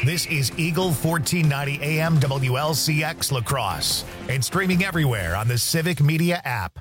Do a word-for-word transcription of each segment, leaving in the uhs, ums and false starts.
This is Eagle fourteen ninety A M W L C X La Crosse and streaming everywhere on the Civic Media app.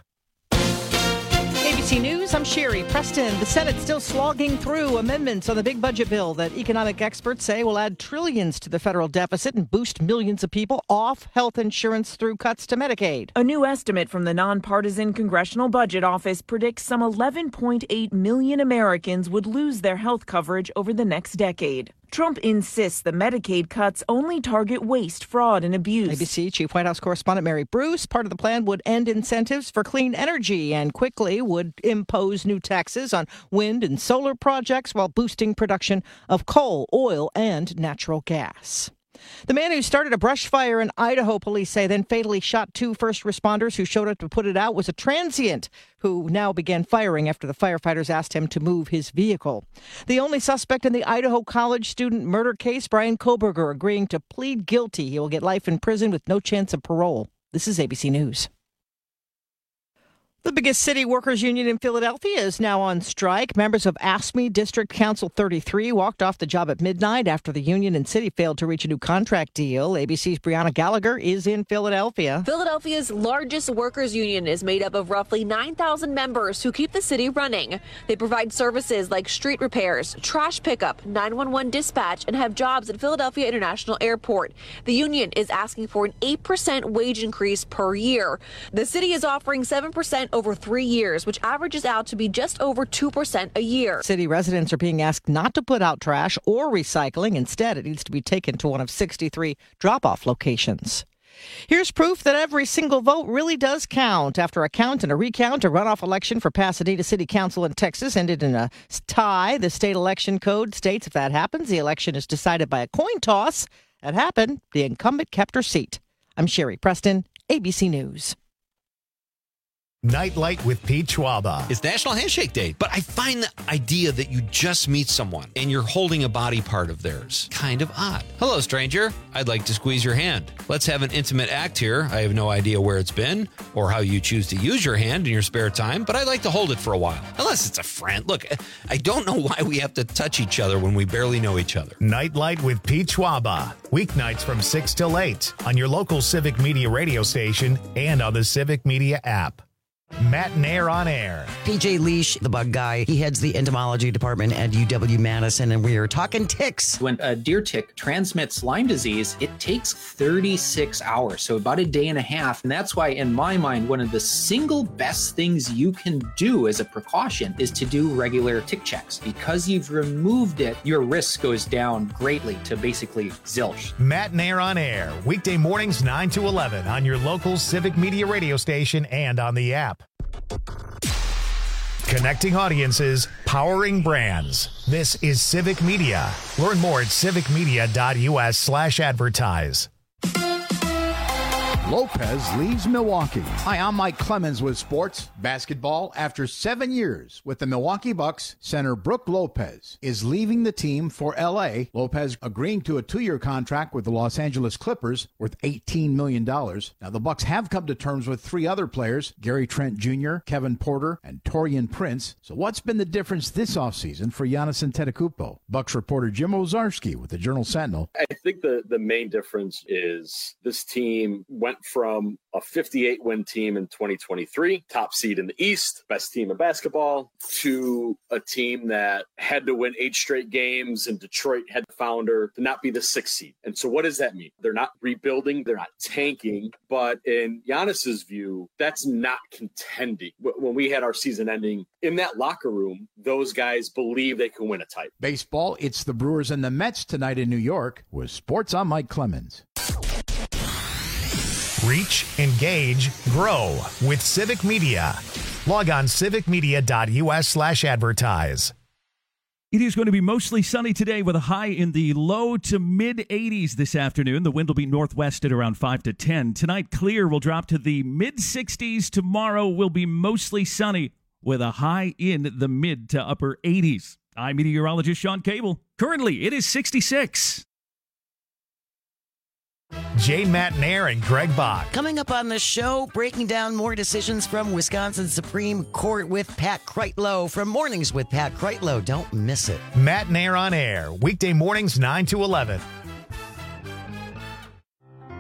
A B C News, I'm Sherry Preston. The Senate's still slogging through amendments on the big budget bill that economic experts say will add trillions to the federal deficit and boost millions of people off health insurance through cuts to Medicaid. A new estimate from the nonpartisan Congressional Budget Office predicts some eleven point eight million Americans would lose their health coverage over the next decade. Trump insists the Medicaid cuts only target waste, fraud, and abuse. A B C Chief White House correspondent Mary Bruce. Part of the plan would end incentives for clean energy and quickly would impose new taxes on wind and solar projects while boosting production of coal, oil, and natural gas. The man who started a brush fire in Idaho, police say, then fatally shot two first responders who showed up to put it out, was a transient who now began firing after the firefighters asked him to move his vehicle. The only suspect in the Idaho college student murder case, Brian Koberger, agreeing to plead guilty. He will get life in prison with no chance of parole. This is A B C News. The biggest city workers union in Philadelphia is now on strike. Members of AFSCME District Council thirty-three walked off the job at midnight after the union and city failed to reach a new contract deal. A B C's Brianna Gallagher is in Philadelphia. Philadelphia's largest workers union is made up of roughly nine thousand members who keep the city running. They provide services like street repairs, trash pickup, nine one one dispatch, and have jobs at Philadelphia International Airport. The union is asking for an eight percent wage increase per year. The city is offering seven percent over three years, which averages out to be just over two percent a year. City residents are being asked not to put out trash or recycling. Instead, it needs to be taken to one of sixty-three drop-off locations. Here's proof that every single vote really does count. After a count and a recount, a runoff election for Pasadena City Council in Texas ended in a tie. The state election code states if that happens, the election is decided by a coin toss. That happened. The incumbent kept her seat. I'm Sherry Preston, A B C News. Nightlight with Pete Schwaba. It's National Handshake Day, but I find the idea that you just meet someone and you're holding a body part of theirs kind of odd. Hello, stranger. I'd like to squeeze your hand. Let's have an intimate act here. I have no idea where it's been or how you choose to use your hand in your spare time, but I'd like to hold it for a while. Unless it's a friend. Look, I don't know why we have to touch each other when we barely know each other. Nightlight with Pete Schwaba. Weeknights from six till eight on your local Civic Media radio station and on the Civic Media app. Matt Nair on air. P J Leash, the bug guy, he heads the entomology department at U W Madison, and we are talking ticks. When a deer tick transmits Lyme disease, it takes thirty-six hours, so about a day and a half. And that's why, in my mind, one of the single best things you can do as a precaution is to do regular tick checks. Because you've removed it, your risk goes down greatly to basically zilch. Matt Nair on air, weekday mornings nine to eleven on your local Civic Media radio station and on the app. Connecting audiences, powering brands. This is Civic Media. Learn more at civicmedia.us slash advertise. Lopez leaves Milwaukee. Hi, I'm Mike Clemens with sports basketball. After seven years with the Milwaukee Bucks, center Brooke Lopez is leaving the team for L A. Lopez agreeing to a two-year contract with the Los Angeles Clippers worth eighteen million dollars. Now, the Bucks have come to terms with three other players, Gary Trent Junior, Kevin Porter, and Taurean Prince. So what's been the difference this offseason for Giannis Antetokounmpo? Bucks reporter Jim Ozarski with the Journal-Sentinel. I think the, the main difference is this team went from a fifty-eight win team in twenty twenty-three, top seed in the East, best team in basketball, to a team that had to win eight straight games, and Detroit had found her to not be the sixth seed. And so what does that mean? They're not rebuilding, they're not tanking, but in Giannis's view, that's not contending. When we had our season ending, in that locker room, those guys believe they can win a title. Baseball, it's the Brewers and the Mets tonight in New York. With sports, I'm Mike Clemens. Reach, engage, grow with Civic Media. Log on civicmedia.us slash advertise. It is going to be mostly sunny today with a high in the low to mid eighties this afternoon. The wind will be northwest at around five to ten. Tonight, clear will drop to the mid sixties. Tomorrow will be mostly sunny with a high in the mid to upper eighties. I'm meteorologist Sean Cable. Currently, it is sixty-six. Jay Matt Nair and Greg Bach. Coming up on the show, breaking down more decisions from Wisconsin Supreme Court with Pat Kreitlow from Mornings with Pat Kreitlow. Don't miss it. Matt Nair on air, weekday mornings nine to eleven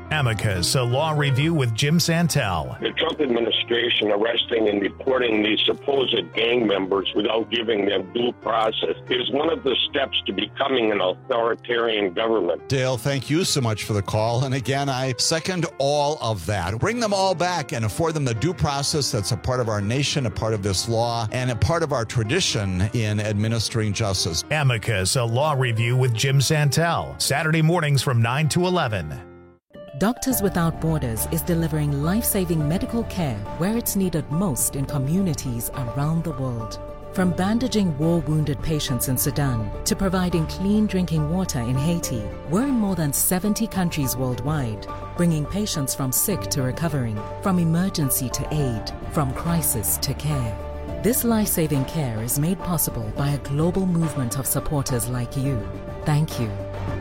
Amicus, a law review with Jim Santel. The Trump administration arresting and deporting these supposed gang members without giving them due process is one of the steps to becoming an authoritarian government. Dale, thank you so much for the call. And again, I second all of that. Bring them all back and afford them the due process that's a part of our nation, a part of this law, and a part of our tradition in administering justice. Amicus, a law review with Jim Santel. Saturday mornings from nine to eleven. Doctors Without Borders is delivering life-saving medical care where it's needed most in communities around the world. From bandaging war-wounded patients in Sudan to providing clean drinking water in Haiti, we're in more than seventy countries worldwide, bringing patients from sick to recovering, from emergency to aid, from crisis to care. This life-saving care is made possible by a global movement of supporters like you. Thank you.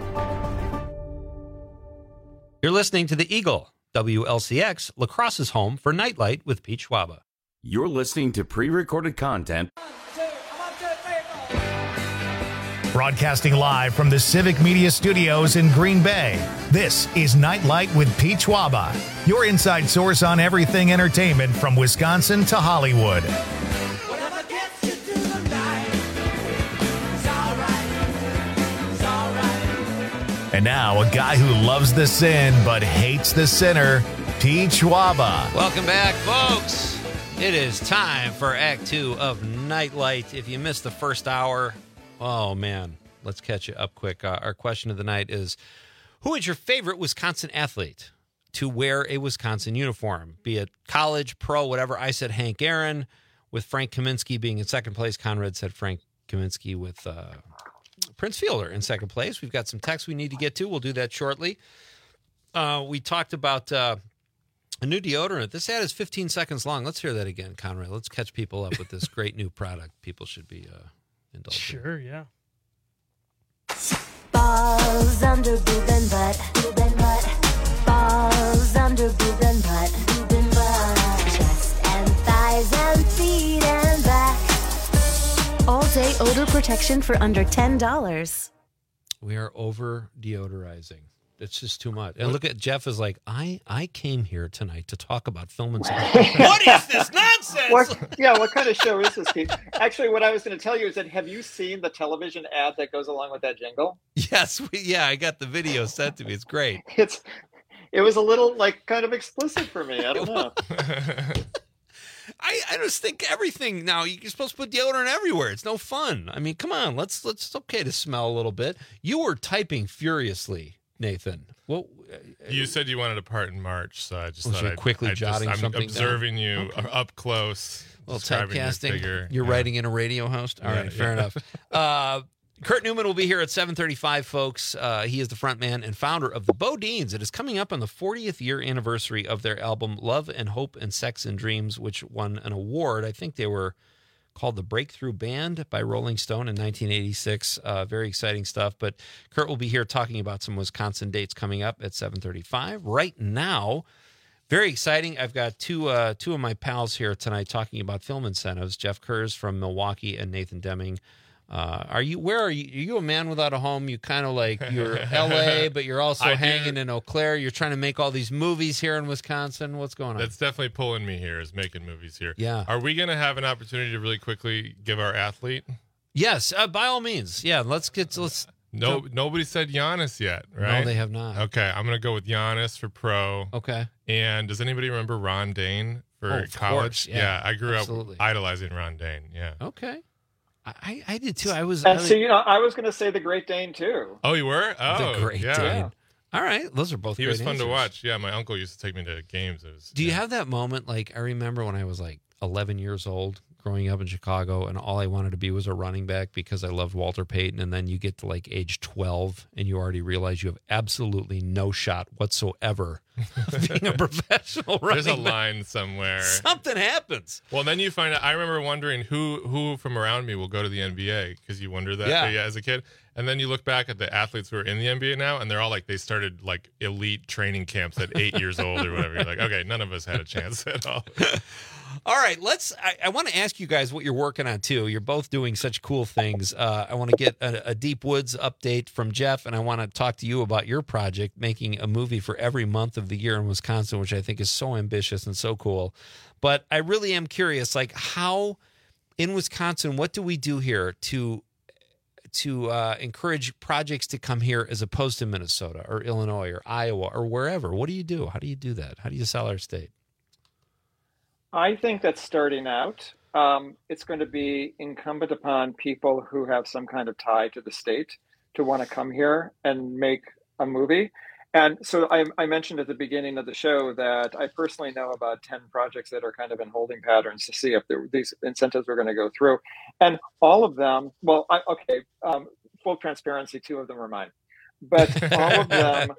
You're listening to The Eagle, W L C X, La Crosse's home for Nightlight with Pete Schwaba. You're listening to pre-recorded content. Broadcasting live from the Civic Media Studios in Green Bay, this is Nightlight with Pete Schwaba, your inside source on everything entertainment from Wisconsin to Hollywood. And now, a guy who loves the sin but hates the sinner, Pete Schwaba. Welcome back, folks. It is time for Act Two of Nightlight. If you missed the first hour, oh, man, let's catch you up quick. Uh, our question of the night is, who is your favorite Wisconsin athlete to wear a Wisconsin uniform, be it college, pro, whatever? I said Hank Aaron, with Frank Kaminsky being in second place. Conrad said Frank Kaminsky with uh, Prince Fielder in second place. We've got some texts we need to get to. We'll do that shortly. Uh, we talked about uh, a new deodorant. This ad is fifteen seconds long. Let's hear that again, Conrad. Let's catch people up with this great new product. People should be uh, indulging. Sure, yeah. Balls under boob and butt, boob and butt. Balls under boob and butt, boob and butt. Chest and thighs and feet and back. All day odor protection for under ten dollars. We are over deodorizing. It's just too much. And look at Jeff is like, I, I came here tonight to talk about film and stuff. What is this nonsense? What, yeah, what kind of show is this, Pete? Actually, what I was going to tell you is that have you seen the television ad that goes along with that jingle? Yes, we, yeah, I got the video sent to me. It's great. It's it was a little like kind of explicit for me. I don't know. I, I just think everything now, you're supposed to put deodorant everywhere. It's no fun. I mean, come on, let's let's it's okay to smell a little bit. You were typing furiously, Nathan. Well, you said you wanted a part in March, so I just was thought you I'd, quickly I'd jotting just, I'm something observing down? you Okay. up close. Well, describing your typecasting. figure. You're yeah. writing in a radio host. All Yeah, right, fair yeah. enough. Uh, Kurt Newman will be here at seven thirty-five, folks. Uh, he is the frontman and founder of the Bodines. It is coming up on the fortieth year anniversary of their album Love and Hope and Sex and Dreams, which won an award. I think they were called the Breakthrough Band by Rolling Stone in nineteen eighty-six. Uh, very exciting stuff. But Kurt will be here talking about some Wisconsin dates coming up at seven thirty-five. Right now, very exciting. I've got two uh, two of my pals here tonight talking about film incentives. Jeff Kurz from Milwaukee and Nathan Deming. Uh, are you? Where are you? Are you a man without a home? You kind of like you're L A, but you're also I hanging do. in Eau Claire. You're trying to make all these movies here in Wisconsin. What's going on? That's definitely pulling me here, is making movies here. Yeah. Are we going to have an opportunity to really quickly give our athlete? Yes, uh, by all means. Yeah, let's get to, let's. No, go. Nobody said Giannis yet, right? No, they have not. Okay, I'm going to go with Giannis for pro. Okay. And does anybody remember Ron Dane for Oh, of college? course, yeah, I grew absolutely. up idolizing Ron Dane. Yeah. Okay. I, I did too. I was. And I, so, you know, I was going to say the Great Dane too. Oh, you were? Oh, the Great yeah. Dane. All right, those are both. He great was fun answers. to watch. Yeah, my uncle used to take me to games. It was, Do you yeah. have that moment? Like I remember when I was like eleven years old, growing up in Chicago, and all I wanted to be was a running back because I loved Walter Payton. And then you get to like age twelve, and you already realize you have absolutely no shot whatsoever of being a professional running There's a back. line somewhere. Something happens. Well, then you find out. I remember wondering who who from around me will go to the N B A because you wonder that Yeah. yeah, as a kid. And then you look back at the athletes who are in the N B A now, and they're all like, they started like elite training camps at eight years old or whatever. You're like, okay, none of us had a chance at all. All right, let's. I, I want to ask you guys what you're working on too. You're both doing such cool things. Uh, I want to get a, a Deep Woods update from Jeff, and I want to talk to you about your project, making a movie for every month of the year in Wisconsin, which I think is so ambitious and so cool. But I really am curious, like how in Wisconsin, what do we do here to to uh, encourage projects to come here as opposed to Minnesota or Illinois or Iowa or wherever? What do you do? How do you do that? How do you sell our state? I think that starting out, um, it's going to be incumbent upon people who have some kind of tie to the state to want to come here and make a movie. And so I, I mentioned at the beginning of the show that I personally know about ten projects that are kind of in holding patterns to see if there, these incentives are going to go through. And all of them, well, I, okay, um, full transparency, two of them are mine. But all of them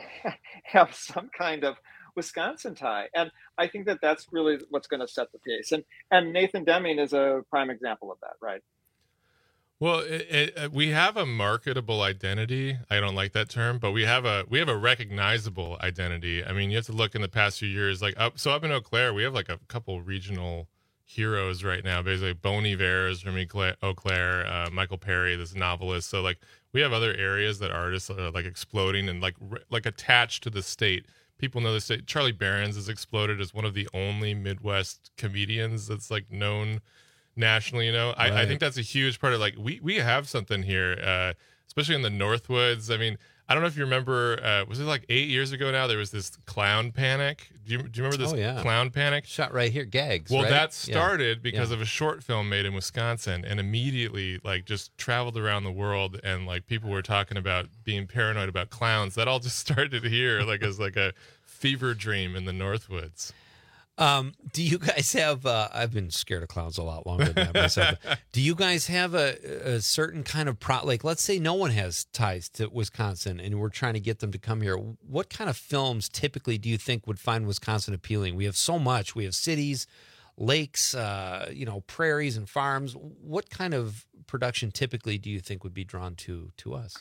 have some kind of Wisconsin tie. And I think that that's really what's going to set the pace. And and Nathan Deming is a prime example of that, right? Well, it, it, we have a marketable identity. I don't like that term, but we have a we have a recognizable identity. I mean, you have to look in the past few years, like up. So up in Eau Claire, we have like a couple regional heroes right now. Basically, Bon Iver is from Eau Claire, uh, Michael Perry, this novelist. So like we have other areas that artists are like exploding and like like attached to the state. People know the state. Charlie Berens has exploded as one of the only Midwest comedians that's like known nationally. You know, right. I, I think that's a huge part of like we we have something here, uh, especially in the Northwoods. I mean, I don't know if you remember. Uh, was it like eight years ago now? There was this clown panic. Do you do you remember this oh, yeah. clown panic? Shot right here, gags. Well, right? that started yeah. because yeah. of a short film made in Wisconsin, and immediately like just traveled around the world, and like people were talking about being paranoid about clowns. That all just started here, like as like a fever dream in the Northwoods. Um, do you guys have, uh, I've been scared of clowns a lot longer than that myself. Do you guys have a, a certain kind of, pro, like, let's say no one has ties to Wisconsin and we're trying to get them to come here. What kind of films typically do you think would find Wisconsin appealing? We have so much. We have cities, lakes, uh, you know, prairies and farms. What kind of production typically do you think would be drawn to, to us?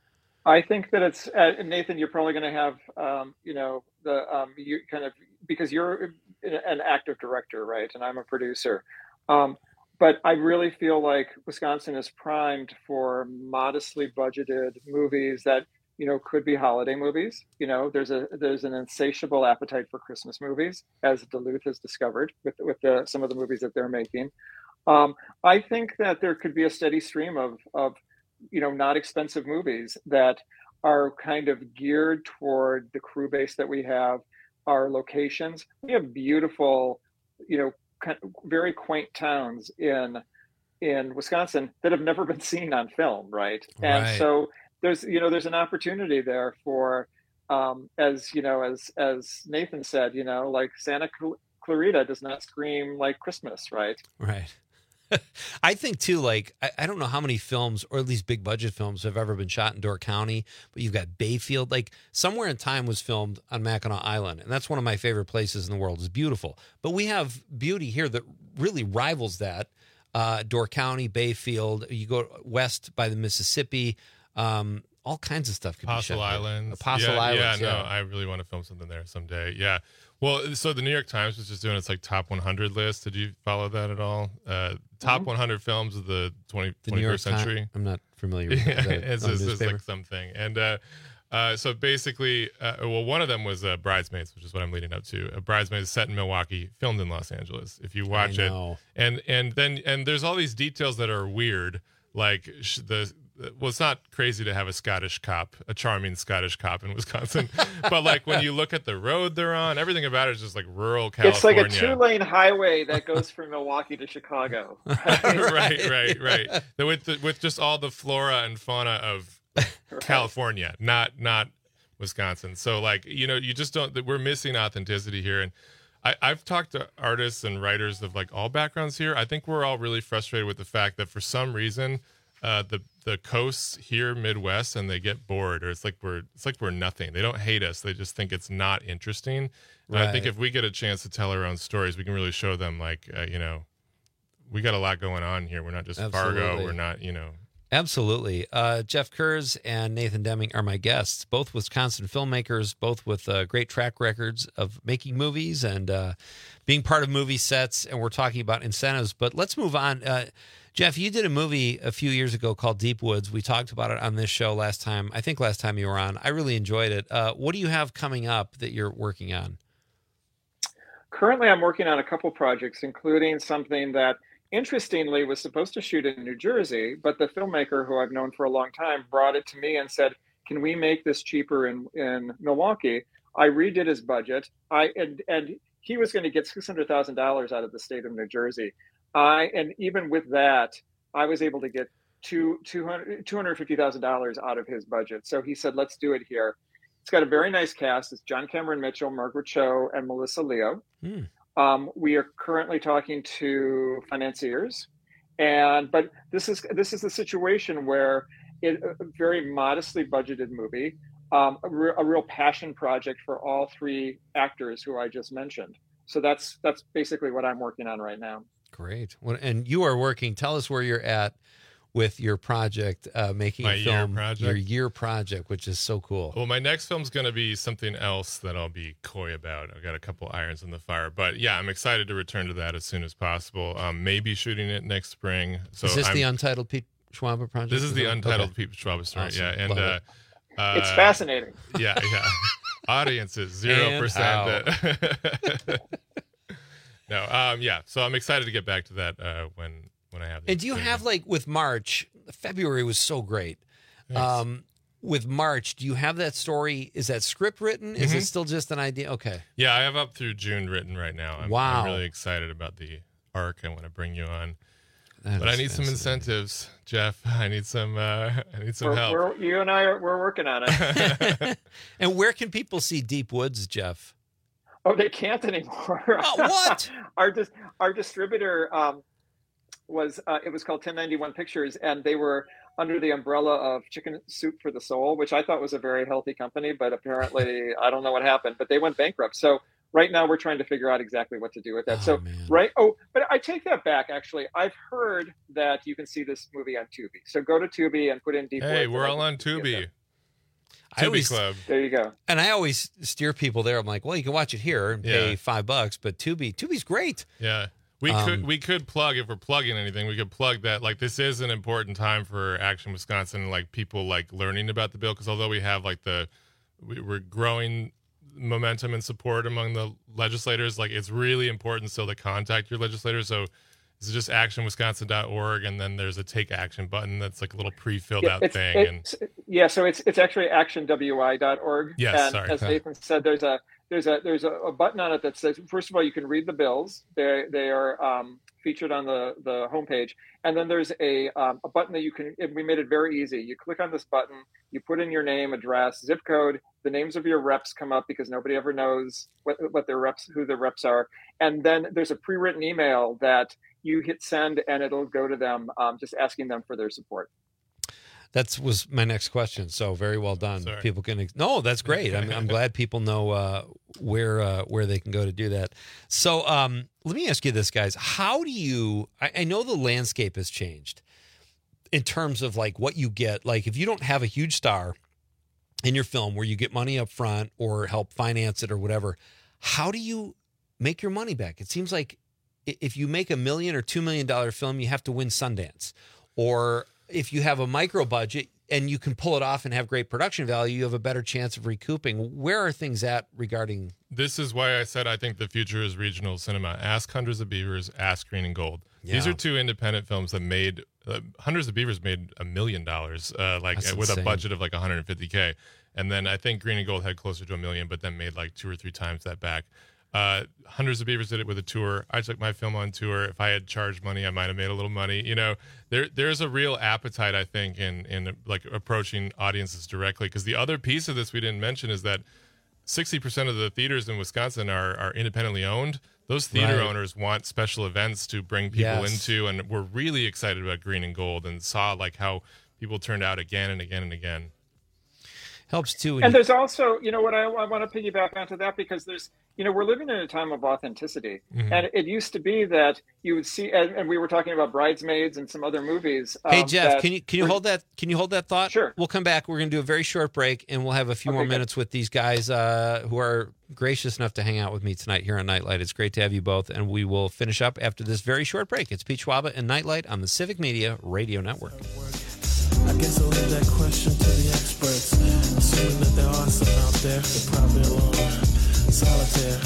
I think that it's, uh, Nathan, you're probably going to have, um, you know, the, um, you kind of, because you're an active director, right? And I'm a producer. Um, but I really feel like Wisconsin is primed for modestly budgeted movies that, you know, could be holiday movies. You know, there's a, there's an insatiable appetite for Christmas movies, as Duluth has discovered with, with the, some of the movies that they're making. Um, I think that there could be a steady stream of, of, you know, not expensive movies that are kind of geared toward the crew base that we have, our locations. We have beautiful, you know, kind of very quaint towns in in Wisconsin that have never been seen on film, right? And right. so there's, you know, there's an opportunity there for, um, as you know, as as Nathan said, you know, like Santa Clarita does not scream like Christmas, right? Right. I think too, like, I, I don't know how many films, or at least big budget films, have ever been shot in Door County, but you've got Bayfield. Like, Somewhere in Time was filmed on Mackinac Island, and that's one of my favorite places in the world. It's beautiful. But we have beauty here that really rivals that. Uh, Door County, Bayfield, you go west by the Mississippi, um, all kinds of stuff could Apostle be shot Islands. Apostle yeah, Islands. Yeah, yeah, no, I really want to film something there someday. Yeah. Well, so the New York Times was just doing its like top one hundred list. Did you follow that at all? Uh, top mm-hmm. one hundred films of the twenty, the twenty-first century. Time? I'm not familiar with yeah, that. It's, it's, it's like something. And uh, uh, so basically, uh, well, one of them was uh, Bridesmaids, which is what I'm leading up to. Uh, Bridesmaids set in Milwaukee, filmed in Los Angeles. If you watch it, and and then and there's all these details that are weird, like sh- the. Well, it's not crazy to have a Scottish cop, a charming Scottish cop in Wisconsin. But like when you look at the road they're on, everything about it is just like rural California. It's like a two-lane highway that goes from Milwaukee to Chicago. right, right, right, right. With the, with just all the flora and fauna of right. California, not not Wisconsin. So like, you know, you just don't. We're missing authenticity here. And I, I've talked to artists and writers of like all backgrounds here. I think we're all really frustrated with the fact that for some reason. Uh, the the coasts here Midwest and they get bored, or it's like we're it's like we're nothing. They don't hate us, they just think it's not interesting. Right. And I think if we get a chance to tell our own stories, we can really show them like uh, you know, we got a lot going on here. We're not just Absolutely. Fargo. We're not, you know. Absolutely. Uh, Jeff Kurz and Nathan Deming are my guests, both Wisconsin filmmakers, both with uh, great track records of making movies and uh, being part of movie sets. And we're talking about incentives. But let's move on. Uh, Jeff, you did a movie a few years ago called Deep Woods. We talked about it on this show last time. I think last time you were on. I really enjoyed it. Uh, what do you have coming up that you're working on? Currently, I'm working on a couple projects, including something that interestingly was supposed to shoot in New Jersey, but the filmmaker who I've known for a long time brought it to me and said, can we make this cheaper in, in Milwaukee? I redid his budget. I and, and he was going to get six hundred thousand dollars out of the state of New Jersey. I and even with that, I was able to get two, two hundred fifty thousand dollars out of his budget. So he said, let's do it here. It's got a very nice cast. It's John Cameron Mitchell, Margaret Cho, and Melissa Leo. Hmm. Um, we are currently talking to financiers, and but this is this is a situation where it, a very modestly budgeted movie, um, a, re- a real passion project for all three actors who I just mentioned. So that's that's basically what I'm working on right now. Great. Well, and you are working. Tell us where you're at with your project, uh, making My a film, year project? your year project, which is so cool. Well, my next film's going to be something else that I'll be coy about. I've got a couple irons in the fire, but yeah, I'm excited to return to that as soon as possible. Um, maybe shooting it next spring. So is this I'm, the Untitled Pete Schwaber project? This is the Untitled okay. Pete Schwaber story. Awesome. Yeah, and Love uh, it. uh, It's fascinating. Yeah, yeah. Audiences zero percent. No, um, yeah. So I'm excited to get back to that uh, when when I have. And do you have, like, with March? February was so great. Thanks. Um, with March, do you have that story? Is that script written? Is Mhm. it still just an idea? Okay. Yeah, I have up through June written right now. I'm, Wow. I'm really excited about the arc I want to bring you on. That But I is need some fascinating. incentives, Jeff. I need some. Uh, I need some We're, help. we're, you and I are we're working on it. And where can people see Deep Woods, Jeff? Oh, they can't anymore. Oh, what? our dis- our distributor um, was uh, it was called ten ninety-one Pictures, and they were under the umbrella of Chicken Soup for the Soul, which I thought was a very healthy company, but apparently I don't know what happened. But they went bankrupt. So right now we're trying to figure out exactly what to do with that. Oh, so man. right. Oh, but I take that back. Actually, I've heard that you can see this movie on Tubi. So go to Tubi and put in Deep Hey, Woods, we're and all I on can see it there. Tubi. I Tubi always- Club. There you go. And I always steer people there. I'm like, well, you can watch it here and pay Yeah. five bucks, but Tubi, Tubi's great. Yeah. We Um, could we could plug, if we're plugging anything, we could plug that, like, this is an important time for Action Wisconsin, like people like learning about the bill, because although we have like the we, we're growing momentum and support among the legislators, like it's really important still to contact your legislators. So this is just action wisconsin dot org, and then there's a take action button that's like a little pre-filled Yeah, out it's- thing. it's- yeah, so it's it's actually action w i dot org. Yes, and sorry. as Nathan said, there's a there's a there's a, a button on it that says, first of all, you can read the bills. They they are um, featured on the the homepage, and then there's a um, a button that you can. We made it very easy. You click on this button, you put in your name, address, zip code. The names of your reps come up because nobody ever knows what what their reps, who their reps are, and then there's a pre-written email that you hit send, and it'll go to them, um, just asking them for their support. That was my next question. So very well done. Sorry. People can ex- no, that's great. I'm, I'm glad people know uh, where uh, where they can go to do that. So um, let me ask you this, guys. How do you? I, I know the landscape has changed in terms of like what you get. Like if you don't have a huge star in your film where you get money up front or help finance it or whatever, how do you make your money back? It seems like i- if you make a million or two million dollar film, you have to win Sundance, or if you have a micro budget and you can pull it off and have great production value, you have a better chance of recouping. Where are things at regarding? This is why I said I think the future is regional cinema. Ask Hundreds of Beavers, ask Green and Gold. These Yeah. are two independent films that made uh, Hundreds of Beavers made a million dollars, uh, like That's with insane. a budget of like one hundred fifty K, and then I think Green and Gold had closer to a million, but then made like two or three times that back. Uh, Hundreds of Beavers did it with a tour. I took my film on tour. If I had charged money, I might have made a little money. You know, there there's a real appetite, I think, in in like approaching audiences directly. Because the other piece of this we didn't mention is that sixty percent of the theaters in Wisconsin are are independently owned. Those theater Right. owners want special events to bring people Yes. into, and we're really excited about Green and Gold, and saw like how people turned out again and again and again. Helps too. And there's also, you know, what I, I want to piggyback onto that, because there's, you know, we're living in a time of authenticity. Mhm. And it used to be that you would see, and, and we were talking about Bridesmaids and some other movies. Hey um, Jeff, that can you can you were- hold that can you hold that thought? Sure. We'll come back. We're going to do a very short break, and we'll have a few Okay, more good. minutes with these guys uh, who are gracious enough to hang out with me tonight here on Nightlight. It's great to have you both, and we will finish up after this very short break. It's Pete Schwaba and Nightlight on the Civic Media Radio Network. I guess I'll leave that question to the experts. Assuming that there are some out there, they're probably alone, solitaire.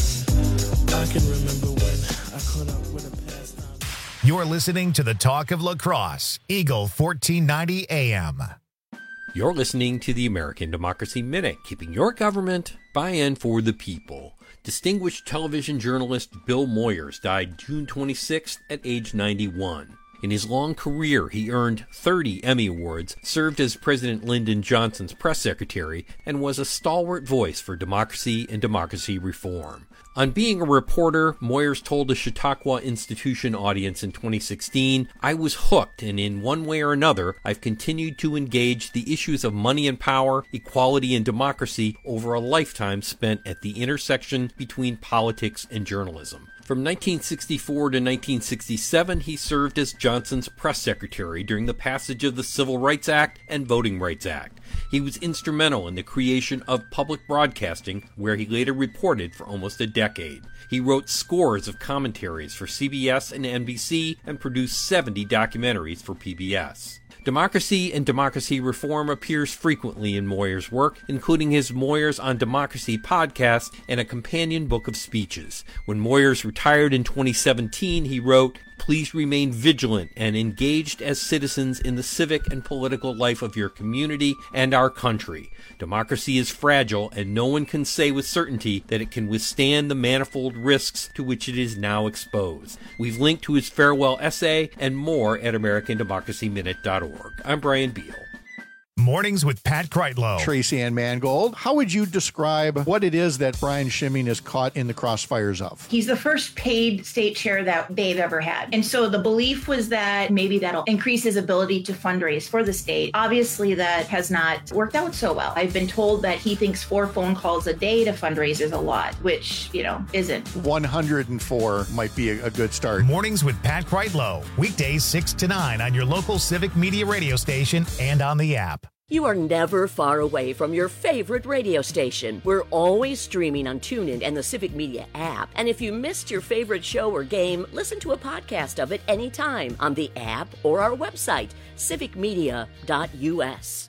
I can remember when I caught up with a pastime. You're listening to the Talk of Lacrosse, Eagle fourteen ninety A M. You're listening to the American Democracy Minute, keeping your government by and for the people. Distinguished television journalist Bill Moyers died June twenty-sixth at age ninety-one. In his long career, he earned thirty Emmy Awards, served as President Lyndon Johnson's press secretary, and was a stalwart voice for democracy and democracy reform. On being a reporter, Moyers told a Chautauqua Institution audience in twenty sixteen, "I was hooked, and in one way or another, I've continued to engage the issues of money and power, equality and democracy over a lifetime spent at the intersection between politics and journalism." From nineteen sixty-four to nineteen sixty-seven, he served as Johnson's press secretary during the passage of the Civil Rights Act and Voting Rights Act. He was instrumental in the creation of public broadcasting, where he later reported for almost a decade. He wrote scores of commentaries for C B S and N B C and produced seventy documentaries for P B S. Democracy and democracy reform appears frequently in Moyers' work, including his Moyers on Democracy podcast and a companion book of speeches. When Moyers retired in twenty seventeen, he wrote, "Please remain vigilant and engaged as citizens in the civic and political life of your community and our country. Democracy is fragile, and no one can say with certainty that it can withstand the manifold risks to which it is now exposed." We've linked to his farewell essay and more at American Democracy Minute dot org. I'm Brian Beal. Mornings with Pat Kreitlow. Tracy Ann Mangold, how would you describe what it is that Brian Schimming is caught in the crossfires of? He's the first paid state chair that they've ever had. And so the belief was that maybe that'll increase his ability to fundraise for the state. Obviously, that has not worked out so well. I've been told that he thinks four phone calls a day to fundraise is a lot, which, you know, isn't. one hundred four might be a, a good start. Mornings with Pat Kreitlow. Weekdays six to nine on your local Civic Media radio station and on the app. You are never far away from your favorite radio station. We're always streaming on TuneIn and the Civic Media app. And if you missed your favorite show or game, listen to a podcast of it anytime on the app or our website, civic media dot u s.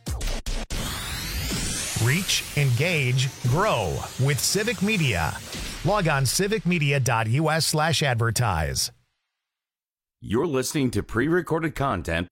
Reach, engage, grow with Civic Media. Log on civic media dot u s slash advertise. You're listening to pre-recorded content.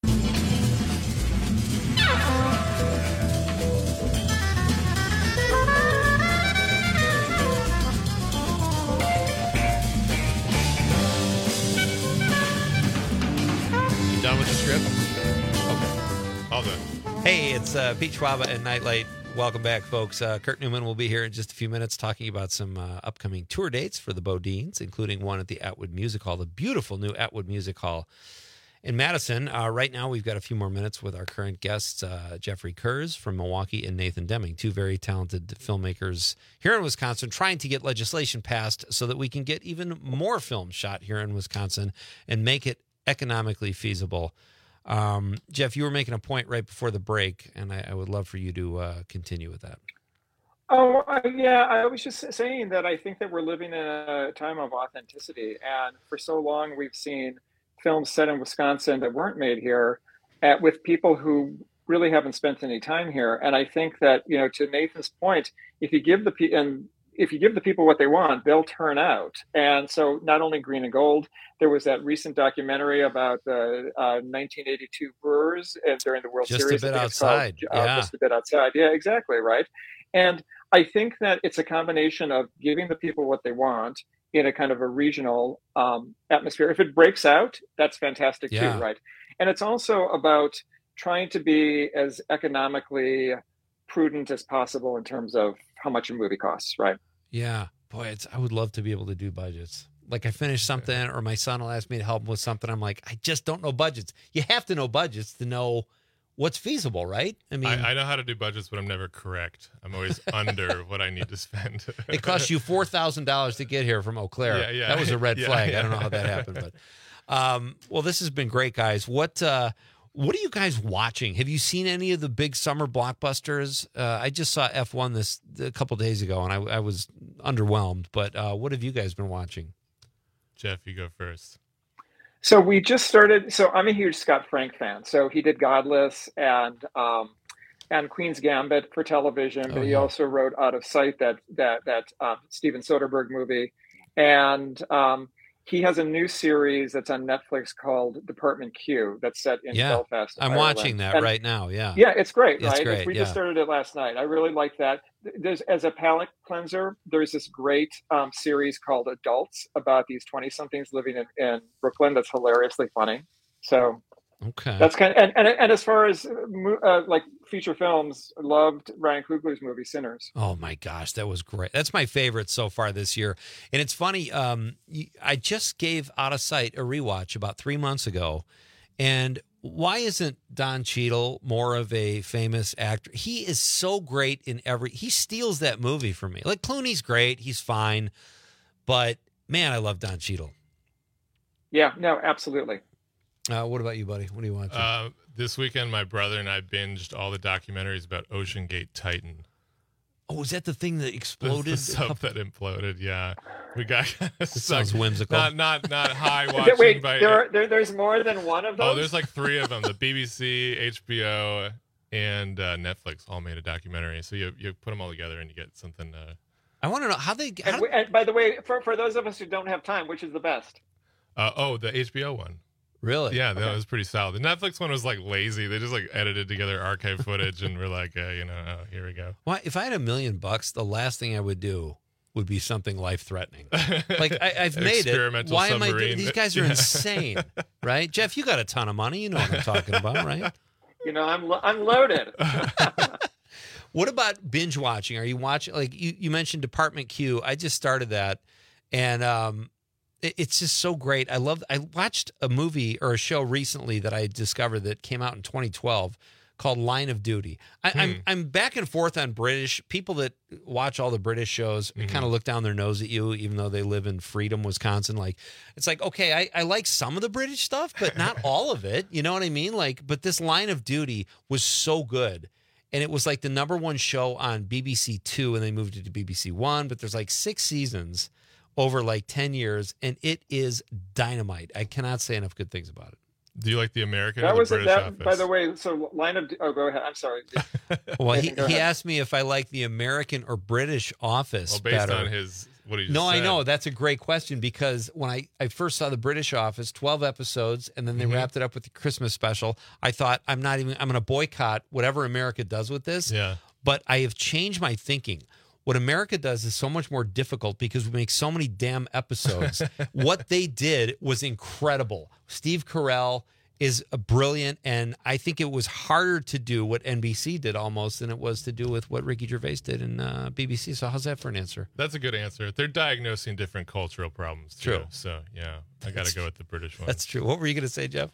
Done with the script? Okay. All done. Hey, it's uh, Pete Schwaba and Nightlight. Welcome back, folks. Uh, Kurt Newman will be here in just a few minutes talking about some uh, upcoming tour dates for the Bodines, including one at the Atwood Music Hall, the beautiful new Atwood Music Hall in Madison. Uh, right now, we've got a few more minutes with our current guests, uh, Jeffrey Kurz from Milwaukee and Nathan Deming, two very talented filmmakers here in Wisconsin, trying to get legislation passed so that we can get even more films shot here in Wisconsin and make it economically feasible. Um, Jeff, you were making a point right before the break, and I, I would love for you to uh, continue with that. Oh, uh, yeah, I was just saying that I think that we're living in a time of authenticity. And for so long, we've seen films set in Wisconsin that weren't made here at, with people who really haven't spent any time here. And I think that, you know, to Nathan's point, if you give the people, and if you give the people what they want, they'll turn out. And so not only Green and Gold, there was that recent documentary about the uh, nineteen eighty-two Brewers and during the World Just Series. a bit I think it's called, outside. uh, Yeah. Just a bit outside. Yeah, exactly. Right. And I think that it's a combination of giving the people what they want in a kind of a regional um, atmosphere. If it breaks out, that's fantastic Yeah. too. Right. And it's also about trying to be as economically prudent as possible in terms of how much a movie costs, right? Yeah. Boy, it's, I would love to be able to do budgets. Like I finish something or my son will ask me to help him with something. I'm like, I just don't know budgets. You have to know budgets to know what's feasible, right? I mean, I, I know how to do budgets, but I'm never correct. I'm always under what I need to spend. It cost you four thousand dollars to get here from Eau Claire. Yeah, yeah. That was a red Yeah, flag. yeah. I don't know how that happened, but um, well, this has been great, guys. What uh, what are you guys watching? Have you seen any of the big summer blockbusters? Uh, I just saw F one this a couple days ago, and I, I was underwhelmed. But uh, what have you guys been watching? Jeff, you go first. So we just started. So I'm a huge Scott Frank fan. So he did Godless and um, and Queen's Gambit for television, but Oh, he yeah. also wrote Out of Sight, that that that um, Steven Soderbergh movie, and um, he has a new series that's on Netflix called Department Q that's set in Yeah, Belfast. I'm Ireland. watching that And- right now. Yeah, Yeah, it's great, It's right? great, we yeah. just started it last night. I really like that. There's as a palate cleanser, there's this great um, series called Adults about these twenty-somethings living in, in Brooklyn. That's hilariously funny. So Okay. that's kind of, and, and and as far as uh, mo- uh, like feature films, loved Ryan Coogler's movie Sinners. Oh my gosh, that was great. That's my favorite so far this year. And it's funny, um, y- I just gave Out of Sight a rewatch about three months ago. And why isn't Don Cheadle more of a famous actor? He is so great in every, he steals that movie for me. Like Clooney's great, he's fine. But man, I love Don Cheadle. Yeah, no, absolutely. Uh, what about you, buddy? What are you watching? Uh, this weekend, my brother and I binged all the documentaries about Ocean Gate Titan. Oh, is that the thing that exploded? The, the sub that imploded, yeah. We got sounds whimsical. Not not not high watching Wait, by there, are, there there's more than one of those. Oh, there's like three of them. The B B C, H B O, and uh, Netflix all made a documentary. So you you put them all together and you get something. Uh, I want to know how they. How and, we- and by the way, for for those of us who don't have time, which is the best? uh, oh, the H B O one. Really? Yeah, that was pretty solid. The Netflix one was like lazy. They just like edited together archive footage and were like, uh, you know, oh, here we go. Why, if I had a million bucks, the last thing I would do would be something life threatening. Like I, I've made it. Experimental Why am I doing? submarine. These guys are Yeah. insane, right? Jeff, you got a ton of money. You know what I'm talking about, right? You know, I'm lo- I'm loaded. What about binge watching? Are you watching? Like you, you mentioned Department Q. I just started that, and um, it, it's just so great. I love. I watched a movie or a show recently that I discovered that came out in twenty twelve called Line of Duty. I, Hmm. I'm I'm back and forth on British people that watch all the British shows. Mhm. Kind of look down their nose at you, even though they live in Freedom, Wisconsin. Like it's like okay, I, I like some of the British stuff, but not all of it. You know what I mean? Like, but this Line of Duty was so good. And it was like the number one show on B B C Two, and they moved it to B B C One. But there's like six seasons over like ten years, and it is dynamite. I cannot say enough good things about it. Do you like the American That or the was British that. Office? By the way, so line of oh, go ahead. I'm sorry. Well, he, Nathan, go he ahead. asked me if I like the American or British Office Well, based better. on his what he just No, I said. know. That's a great question because when I, I first saw the British Office, twelve episodes, and then they Mhm. wrapped it up with the Christmas special, I thought, I'm not even, I'm going to boycott whatever America does with this. Yeah. But I have changed my thinking. What America does is so much more difficult because we make so many damn episodes. What they did was incredible. Steve Carell is a brilliant, and I think it was harder to do what N B C did almost than it was to do with what Ricky Gervais did in uh, B B C. So how's that for an answer? That's a good answer. They're diagnosing different cultural problems too. True. So yeah, I got That's- to go with the British one. That's true. What were you going to say, Jeff?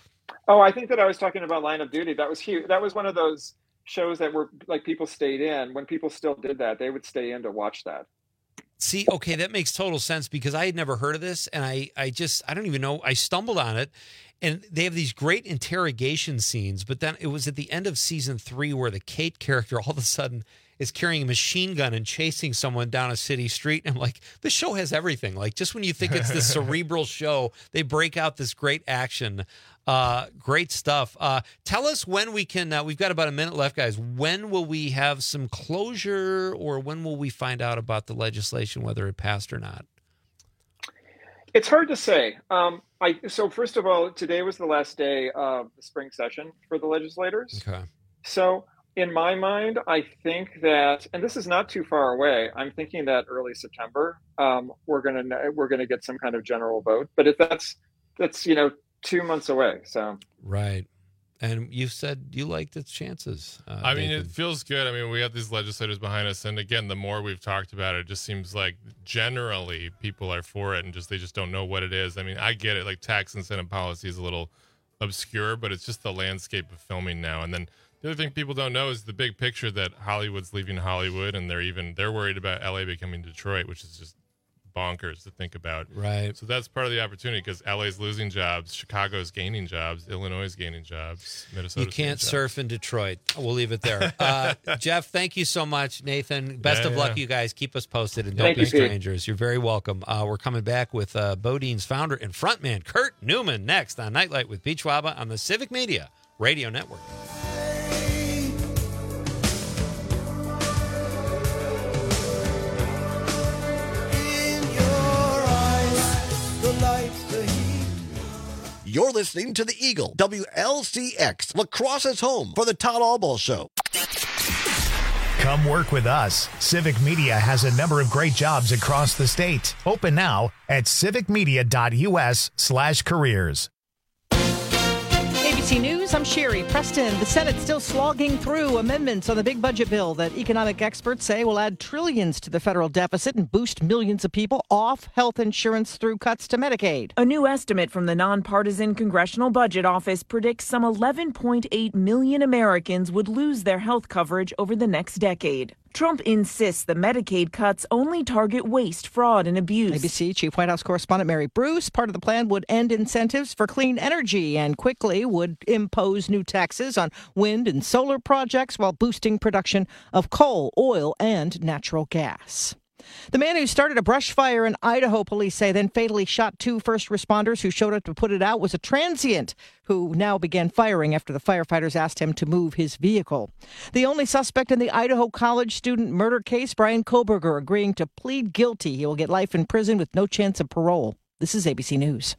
Oh, I think that I was talking about Line of Duty. That was huge. That was one of those shows that were like people stayed in. When people still did that, they would stay in to watch that. See, okay, that makes total sense because I had never heard of this, and I, I just, I don't even know. I stumbled on it, and they have these great interrogation scenes, but then it was at the end of season three where the Kate character all of a sudden is carrying a machine gun and chasing someone down a city street. And I'm like, this show has everything. Like, just when you think it's this cerebral show, they break out this great action. Uh, great stuff. Uh, tell us when we can, uh, we've got about a minute left, guys. When will we have some closure, or when will we find out about the legislation, whether it passed or not? It's hard to say. Um, I so first of all, today was the last day of the spring session for the legislators. Okay. So in my mind, I think that, and this is not too far away. I'm thinking that early September, um, we're gonna we're gonna get some kind of general vote. But if that's that's you know two months away, so Right. And you said you liked its chances. Uh, I mean, Nathan. it feels good. I mean, we have these legislators behind us, and again, the more we've talked about it, it just seems like generally people are for it, and just they just don't know what it is. I mean, I get it. Like tax incentive policy is a little obscure, but it's just the landscape of filming now. And then the other thing people don't know is the big picture that Hollywood's leaving Hollywood, and they're even they're worried about L A becoming Detroit, which is just bonkers to think about. Right. So that's part of the opportunity, because L A's losing jobs, Chicago's gaining jobs, Illinois is gaining jobs, Minnesota. You can't surf in Detroit. We'll leave it there. Uh, Jeff, thank you so much. Nathan, best Yeah, of yeah. luck, you guys. Keep us posted, and don't Thank be you, Pete. strangers. You're very welcome. Uh, we're coming back with uh, Bodine's founder and frontman, Kurt Newman, next on Nightlight with Pete Schwaba on the Civic Media Radio Network. You're listening to The Eagle, W L C X, Lacrosse's home for the Todd Albaugh Show. Come work with us. Civic Media has a number of great jobs across the state. Open now at civicmedia.us slash careers. A B C News, I'm Sherry Preston. The Senate's still slogging through amendments on the big budget bill that economic experts say will add trillions to the federal deficit and boost millions of people off health insurance through cuts to Medicaid. A new estimate from the nonpartisan Congressional Budget Office predicts some eleven point eight million Americans would lose their health coverage over the next decade. Trump insists the Medicaid cuts only target waste, fraud, and abuse. A B C Chief White House correspondent Mary Bruce. Part of the plan would end incentives for clean energy and quickly would impose new taxes on wind and solar projects while boosting production of coal, oil, and natural gas. The man who started a brush fire in Idaho, police say, then fatally shot two first responders who showed up to put it out, was a transient who now began firing after the firefighters asked him to move his vehicle. The only suspect in the Idaho college student murder case, Brian Koberger, agreeing to plead guilty. He will get life in prison with no chance of parole. This is A B C News.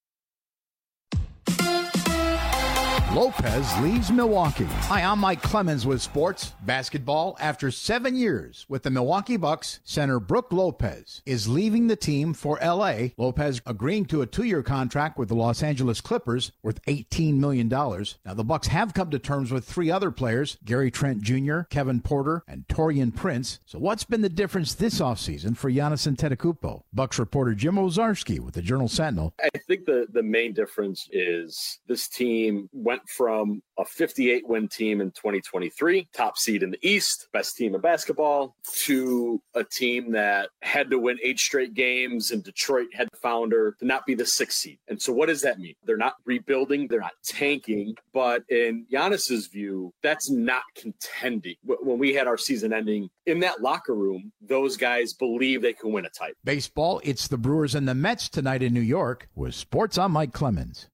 Lopez leaves Milwaukee. Hi, I'm Mike Clemens with sports basketball. After seven years with the Milwaukee Bucks, center Brooke Lopez is leaving the team for L A. Lopez agreeing to a two-year contract with the Los Angeles Clippers worth eighteen million dollars. Now, the Bucks have come to terms with three other players, Gary Trent Junior, Kevin Porter, and Torian Prince. So what's been the difference this offseason for Giannis Antetokounmpo? Bucks reporter Jim Ozarski with the Journal-Sentinel. I think the, the main difference is this team went from a fifty-eight win team in twenty twenty-three, top seed in the East, best team in basketball, to a team that had to win eight straight games, and Detroit had found her to not be the sixth seed. And so what does that mean? They're not rebuilding, they're not tanking, but in Giannis's view, that's not contending. When we had our season ending in that locker room, those guys believe they can win a title. Baseball, it's the Brewers and the Mets tonight in New York. With sports, I'm Mike Clemens.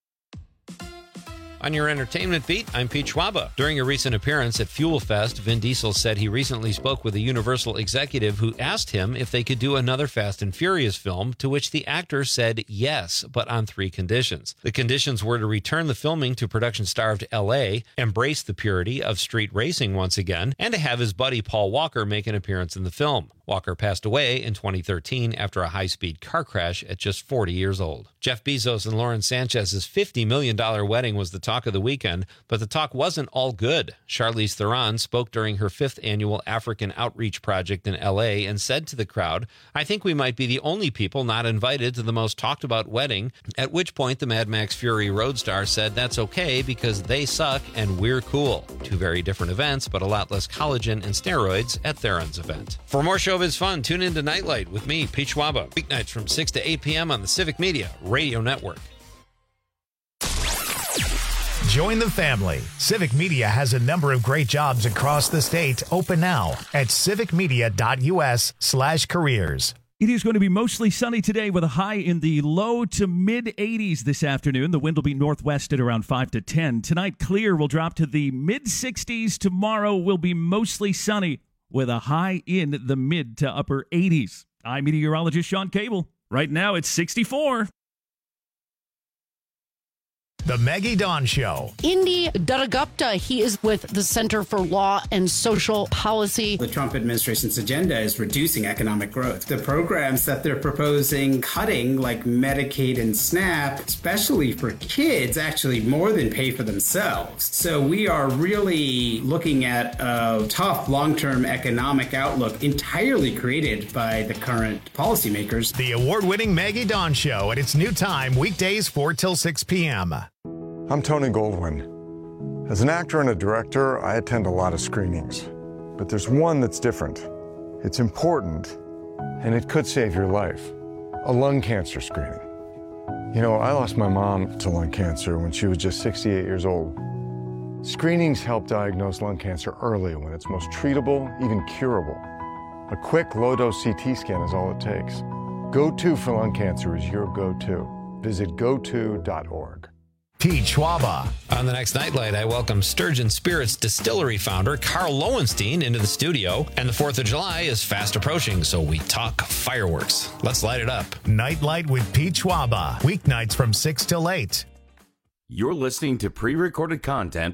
On your entertainment beat, I'm Pete Schwaba. During a recent appearance at Fuel Fest, Vin Diesel said he recently spoke with a Universal executive who asked him if they could do another Fast and Furious film, to which the actor said yes, but on three conditions. The conditions were to return the filming to production-starved L A, embrace the purity of street racing once again, and to have his buddy Paul Walker make an appearance in the film. Walker passed away in twenty thirteen after a high-speed car crash at just forty years old. Jeff Bezos and Lauren Sanchez's fifty million dollars wedding was the talk of the weekend, but the talk wasn't all good. Charlize Theron spoke during her fifth annual African Outreach Project in L A and said to the crowd, "I think we might be the only people not invited to the most talked-about wedding," at which point the Mad Max Fury road star said that's okay because they suck and we're cool. Two very different events, but a lot less collagen and steroids at Theron's event. For more showbiz fun, tune in to Nightlight with me, Pete Schwaba, weeknights from six to eight p.m. on the Civic Media Radio Network. Join the family. Civic Media has a number of great jobs across the state. Open now at civicmedia.us slash careers. It is going to be mostly sunny today with a high in the low to mid eighties this afternoon. The wind will be northwest at around five to ten. Tonight, clear will drop to the mid sixties. Tomorrow will be mostly sunny with a high in the mid to upper eighties. I'm meteorologist Sean Cable. Right now, it's sixty-four. The Maggie Dawn Show. Indy Dattagupta, he is with the Center for Law and Social Policy. The Trump administration's agenda is reducing economic growth. The programs that they're proposing cutting, like Medicaid and SNAP, especially for kids, actually more than pay for themselves. So we are really looking at a tough long-term economic outlook entirely created by the current policymakers. The award-winning Maggie Dawn Show at its new time, weekdays four till six p.m. I'm Tony Goldwyn. As an actor and a director, I attend a lot of screenings. But there's one that's different. It's important, and it could save your life. A lung cancer screening. You know, I lost my mom to lung cancer when she was just sixty-eight years old. Screenings help diagnose lung cancer early when it's most treatable, even curable. A quick low-dose C T scan is all it takes. Go To for lung cancer is your go-to. Visit go to dot org. Pete Schwaba. On the next Nightlight, I welcome Sturgeon Spirits Distillery founder Carl Lowenstein into the studio. And the fourth of July is fast approaching, so we talk fireworks. Let's light it up. Nightlight with Pete Schwaba. Weeknights from six till eight. You're listening to pre-recorded content.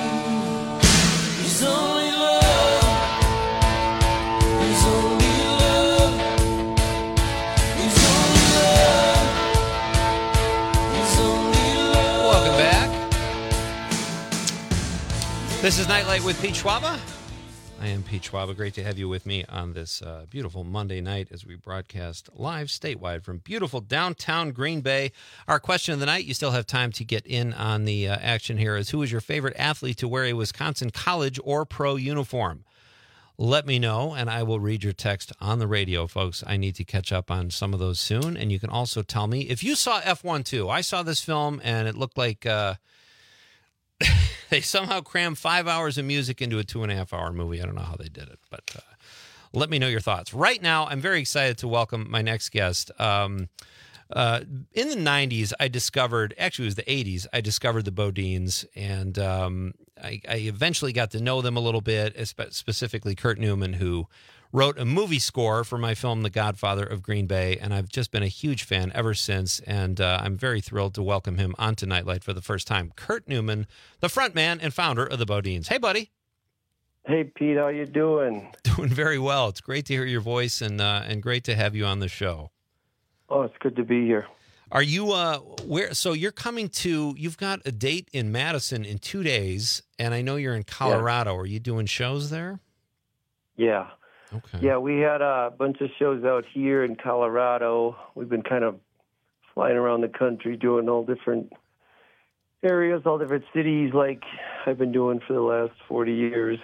This is Nightlight with Pete Schwaba. I am Pete Schwaba. Great to have you with me on this uh, beautiful Monday night as we broadcast live statewide from beautiful downtown Green Bay. Our question of the night, you still have time to get in on the uh, action here, is who is your favorite athlete to wear a Wisconsin college or pro uniform? Let me know, and I will read your text on the radio, folks. I need to catch up on some of those soon. And you can also tell me if you saw F one too. I saw this film, and it looked like... Uh, They somehow crammed five hours of music into a two and a half hour movie. I don't know how they did it, but uh, let me know your thoughts. Right now, I'm very excited to welcome my next guest. Um, uh, in the nineties, I discovered, actually it was the eighties, I discovered the Bodines, and um, I, I eventually got to know them a little bit, specifically Kurt Newman, who wrote a movie score for my film, The Godfather of Green Bay, and I've just been a huge fan ever since, and uh, I'm very thrilled to welcome him onto Nightlight for the first time. Kurt Newman, the frontman and founder of the Bodines. Hey, buddy. Hey, Pete, how you doing? Doing very well. It's great to hear your voice, and uh, and great to have you on the show. Oh, it's good to be here. Are you, uh, where, so you're coming to, you've got a date in Madison in two days, and I know you're in Colorado. Yeah. Are you doing shows there? Yeah. Okay. Yeah, we had a bunch of shows out here in Colorado. We've been kind of flying around the country doing all different areas, all different cities, like I've been doing for the last forty years.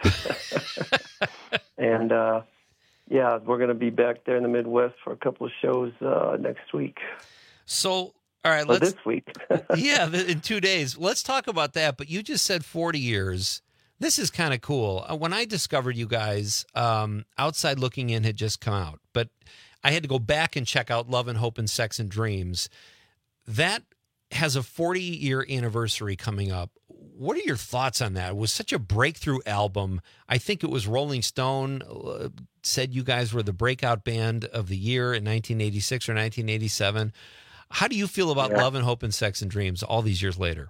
And, uh, yeah, we're going to be back there in the Midwest for a couple of shows uh, next week. So, all right, well, let's... this week. Yeah, in two days. Let's talk about that, but you just said forty years. This is kind of cool. When I discovered you guys, um, Outside Looking In had just come out, but I had to go back and check out Love and Hope and Sex and Dreams. That has a forty-year anniversary coming up. What are your thoughts on that? It was such a breakthrough album. I think it was Rolling Stone uh, said you guys were the breakout band of the year in nineteen eighty-six or nineteen eighty-seven. How do you feel about yeah. Love and Hope and Sex and Dreams all these years later?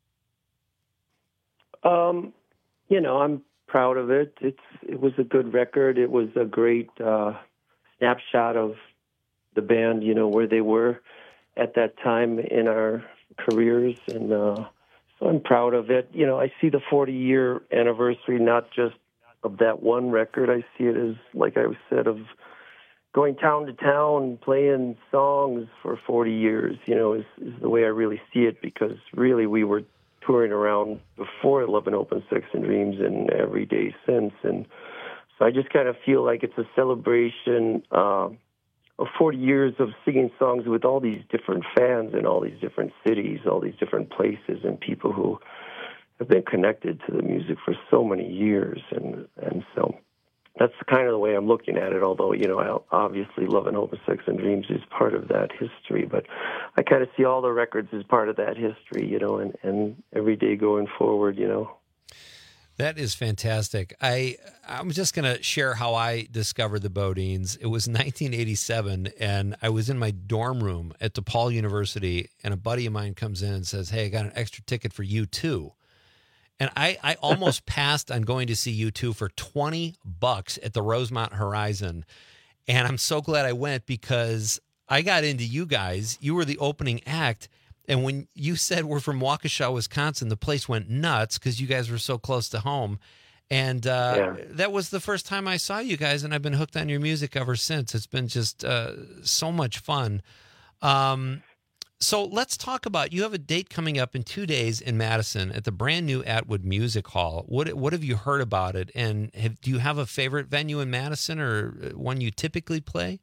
Um. You know, I'm proud of it. It's it was a good record. It was a great uh, snapshot of the band, you know, where they were at that time in our careers. And uh, so I'm proud of it. You know, I see the forty-year anniversary not just of that one record. I see it as, like I said, of going town to town, playing songs for forty years, you know, is, is the way I really see it, because really we were touring around before Love and Open Sex and Dreams and every day since. And so I just kind of feel like it's a celebration uh, of forty years of singing songs with all these different fans in all these different cities, all these different places, and people who have been connected to the music for so many years. And, and so that's kind of the way I'm looking at it, although, you know, obviously Love and Hope and Sex and Dreams is part of that history, but I kind of see all the records as part of that history, you know, and, and every day going forward, you know. That is fantastic. I, I'm just going to share how I discovered the Bodines. It was nineteen eighty-seven, and I was in my dorm room at DePaul University, and a buddy of mine comes in and says, hey, I got an extra ticket for you too. And I, I almost passed on going to see U two for twenty bucks at the Rosemont Horizon. And I'm so glad I went, because I got into you guys. You were the opening act. And when you said we're from Waukesha, Wisconsin, the place went nuts because you guys were so close to home. And uh, yeah. that was the first time I saw you guys, and I've been hooked on your music ever since. It's been just uh, so much fun. Um, So let's talk about, you have a date coming up in two days in Madison at the brand new Atwood Music Hall. What what have you heard about it? And have, do you have a favorite venue in Madison or one you typically play?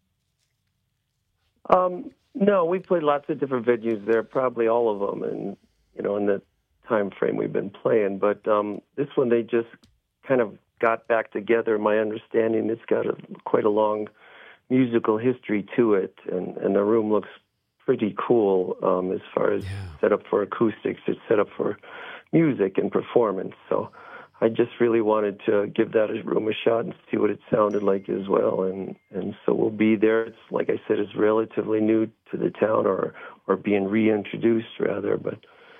Um, no, we've played lots of different venues there, probably all of them, and you know, in the time frame we've been playing. But um, this one, they just kind of got back together. My understanding, it's got a, quite a long musical history to it, and, and the room looks pretty cool um, as far as yeah. set up for acoustics. It's set up for music and performance. So I just really wanted to give that a room a shot and see what it sounded like as well. And, and so we'll be there. It's, like I said, it's relatively new to the town, or, or being reintroduced, rather. But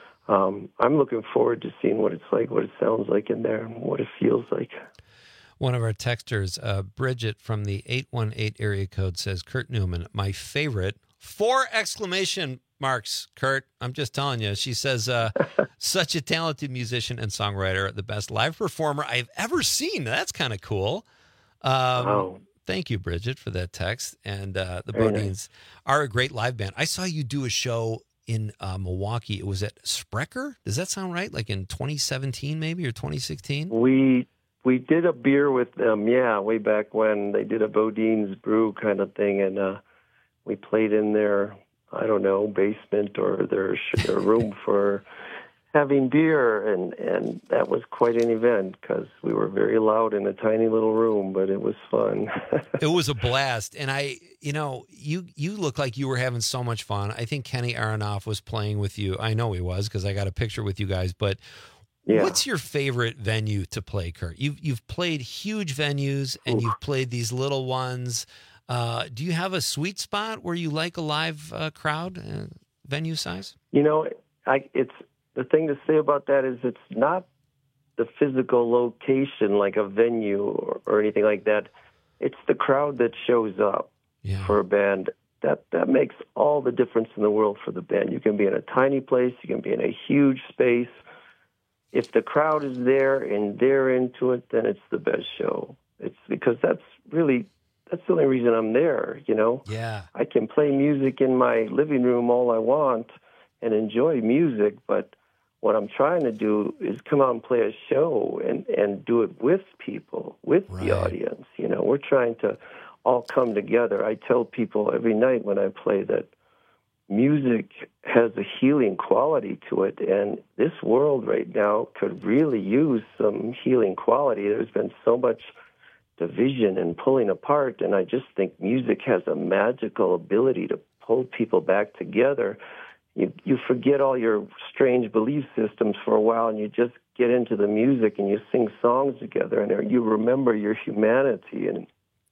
um, I'm looking forward to seeing what it's like, what it sounds like in there, and what it feels like. One of our texters, uh, Bridget from the eight one eight area code, says, Kurt Newman, my favorite, four exclamation marks, Kurt. I'm just telling you. She says, uh, such a talented musician and songwriter, the best live performer I've ever seen. That's kind of cool. Um, wow. Thank you, Bridget, for that text. And uh, the Very Bodines nice. Are a great live band. I saw you do a show in uh, Milwaukee. It was at Sprecher. Does that sound right? Like in twenty seventeen maybe, or twenty sixteen? We we did a beer with them, yeah, way back when. They did a Bodines brew kind of thing, and uh, we played in their, I don't know, basement or their, their room for having beer, and, and that was quite an event because we were very loud in a tiny little room, but it was fun. It was a blast, and I, you know, you you look like you were having so much fun. I think Kenny Aronoff was playing with you. I know he was because I got a picture with you guys, but yeah. What's your favorite venue to play, Kurt? You've, you've played huge venues, and Ooh. You've played these little ones. Uh, do you have a sweet spot where you like a live uh, crowd, uh, venue size? You know, I, it's the thing to say about that is it's not the physical location like a venue or, or anything like that. It's the crowd that shows up yeah. for a band. That that makes all the difference in the world for the band. You can be in a tiny place. You can be in a huge space. If the crowd is there and they're into it, then it's the best show. It's because that's really... That's the only reason I'm there, you know? Yeah. I can play music in my living room all I want and enjoy music, but what I'm trying to do is come out and play a show and, and do it with people, with right. the audience. You know, we're trying to all come together. I tell people every night when I play that music has a healing quality to it, and this world right now could really use some healing quality. There's been so much division and pulling apart, and I just think music has a magical ability to pull people back together. You you forget all your strange belief systems for a while, and you just get into the music and you sing songs together, and you remember your humanity. And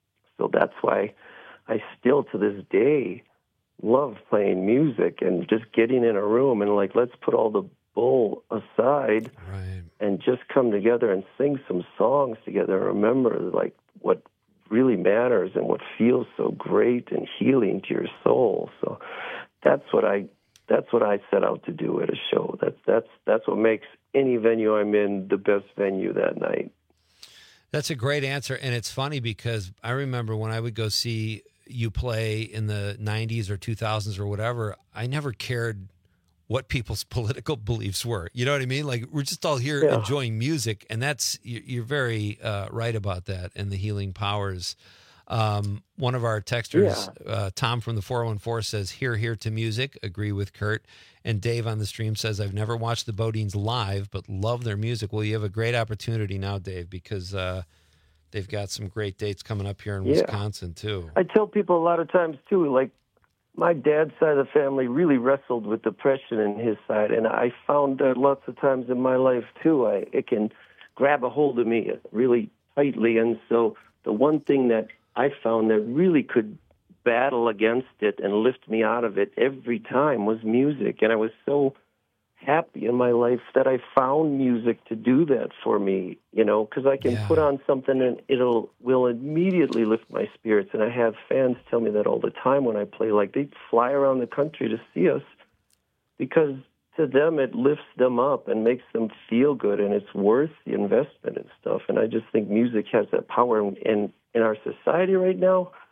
so that's why I still to this day love playing music and just getting in a room and like, let's put all the bull aside right. and just come together and sing some songs together and remember like what really matters and what feels so great and healing to your soul. So that's what I that's what I set out to do at a show. That's that's that's what makes any venue I'm in the best venue that night. That's a great answer, and it's funny because I remember when I would go see you play in the nineties or two thousands or whatever, I never cared what people's political beliefs were. You know what I mean? Like, we're just all here yeah. enjoying music, and that's, you're very uh, right about that and the healing powers. Um, one of our texters, yeah. uh, Tom from the four one four, says, hear, hear to music, agree with Kurt. And Dave on the stream says, I've never watched the Bodines live, but love their music. Well, you have a great opportunity now, Dave, because uh, they've got some great dates coming up here in yeah. Wisconsin, too. I tell people a lot of times, too, like, my dad's side of the family really wrestled with depression in his side, and I found that lots of times in my life, too. I, it can grab a hold of me really tightly, and so the one thing that I found that really could battle against it and lift me out of it every time was music, and I was so happy in my life that I found music to do that for me, you know, because I can yeah. put on something and it'll will immediately lift my spirits. And I have fans tell me that all the time when I play. Like, they fly around the country to see us because to them it lifts them up and makes them feel good, and it's worth the investment and stuff. And I just think music has that power. And in our society right now,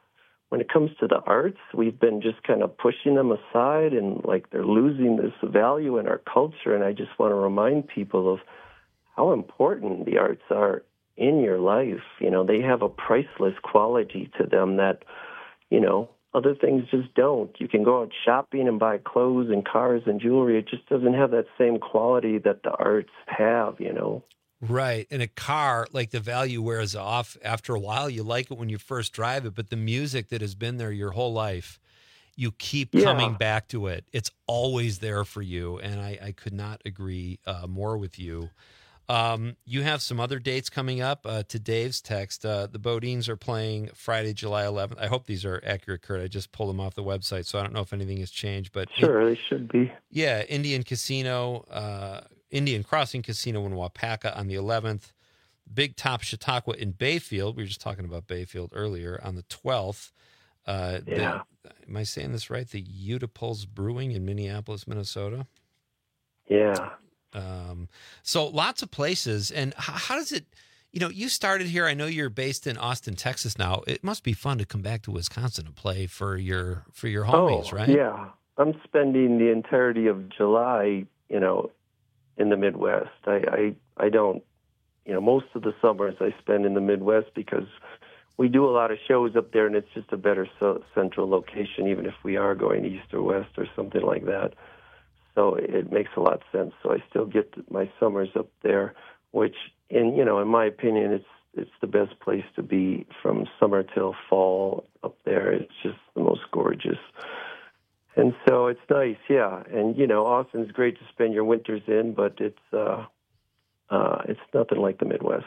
when it comes to the arts, we've been just kind of pushing them aside, and like they're losing this value in our culture. And I just want to remind people of how important the arts are in your life. You know, they have a priceless quality to them that, you know, other things just don't. You can go out shopping and buy clothes and cars and jewelry. It just doesn't have that same quality that the arts have, you know. Right. In a car, like the value wears off after a while. You like it when you first drive it, but the music that has been there your whole life, you keep Yeah. coming back to it. It's always there for you. And I, I could not agree uh, more with you. Um, you have some other dates coming up. Uh, to Dave's text, uh, the Bodines are playing Friday, July eleventh. I hope these are accurate, Kurt. I just pulled them off the website, so I don't know if anything has changed. But Sure, they should be. Yeah, Indian Casino, uh, Indian Crossing Casino in Wapaka on the eleventh. Big Top Chautauqua in Bayfield. We were just talking about Bayfield earlier on the twelfth. Uh, Yeah. the, am I saying this right? The Utapulse Brewing in Minneapolis, Minnesota. Yeah. Um, so lots of places. And how, how does it, you know, you started here. I know you're based in Austin, Texas now. It must be fun to come back to Wisconsin to play for your, for your homies, oh, right? Yeah. I'm spending the entirety of July, you know, in the Midwest. I, I, I don't, you know, most of the summers I spend in the Midwest because we do a lot of shows up there, and it's just a better so, central location, even if we are going east or west or something like that. So it makes a lot of sense. So I still get my summers up there, which, in you know, in my opinion, it's it's the best place to be from summer till fall up there. It's just the most gorgeous. And so it's nice, yeah. And, you know, Austin's great to spend your winters in, but it's uh, uh, it's nothing like the Midwest.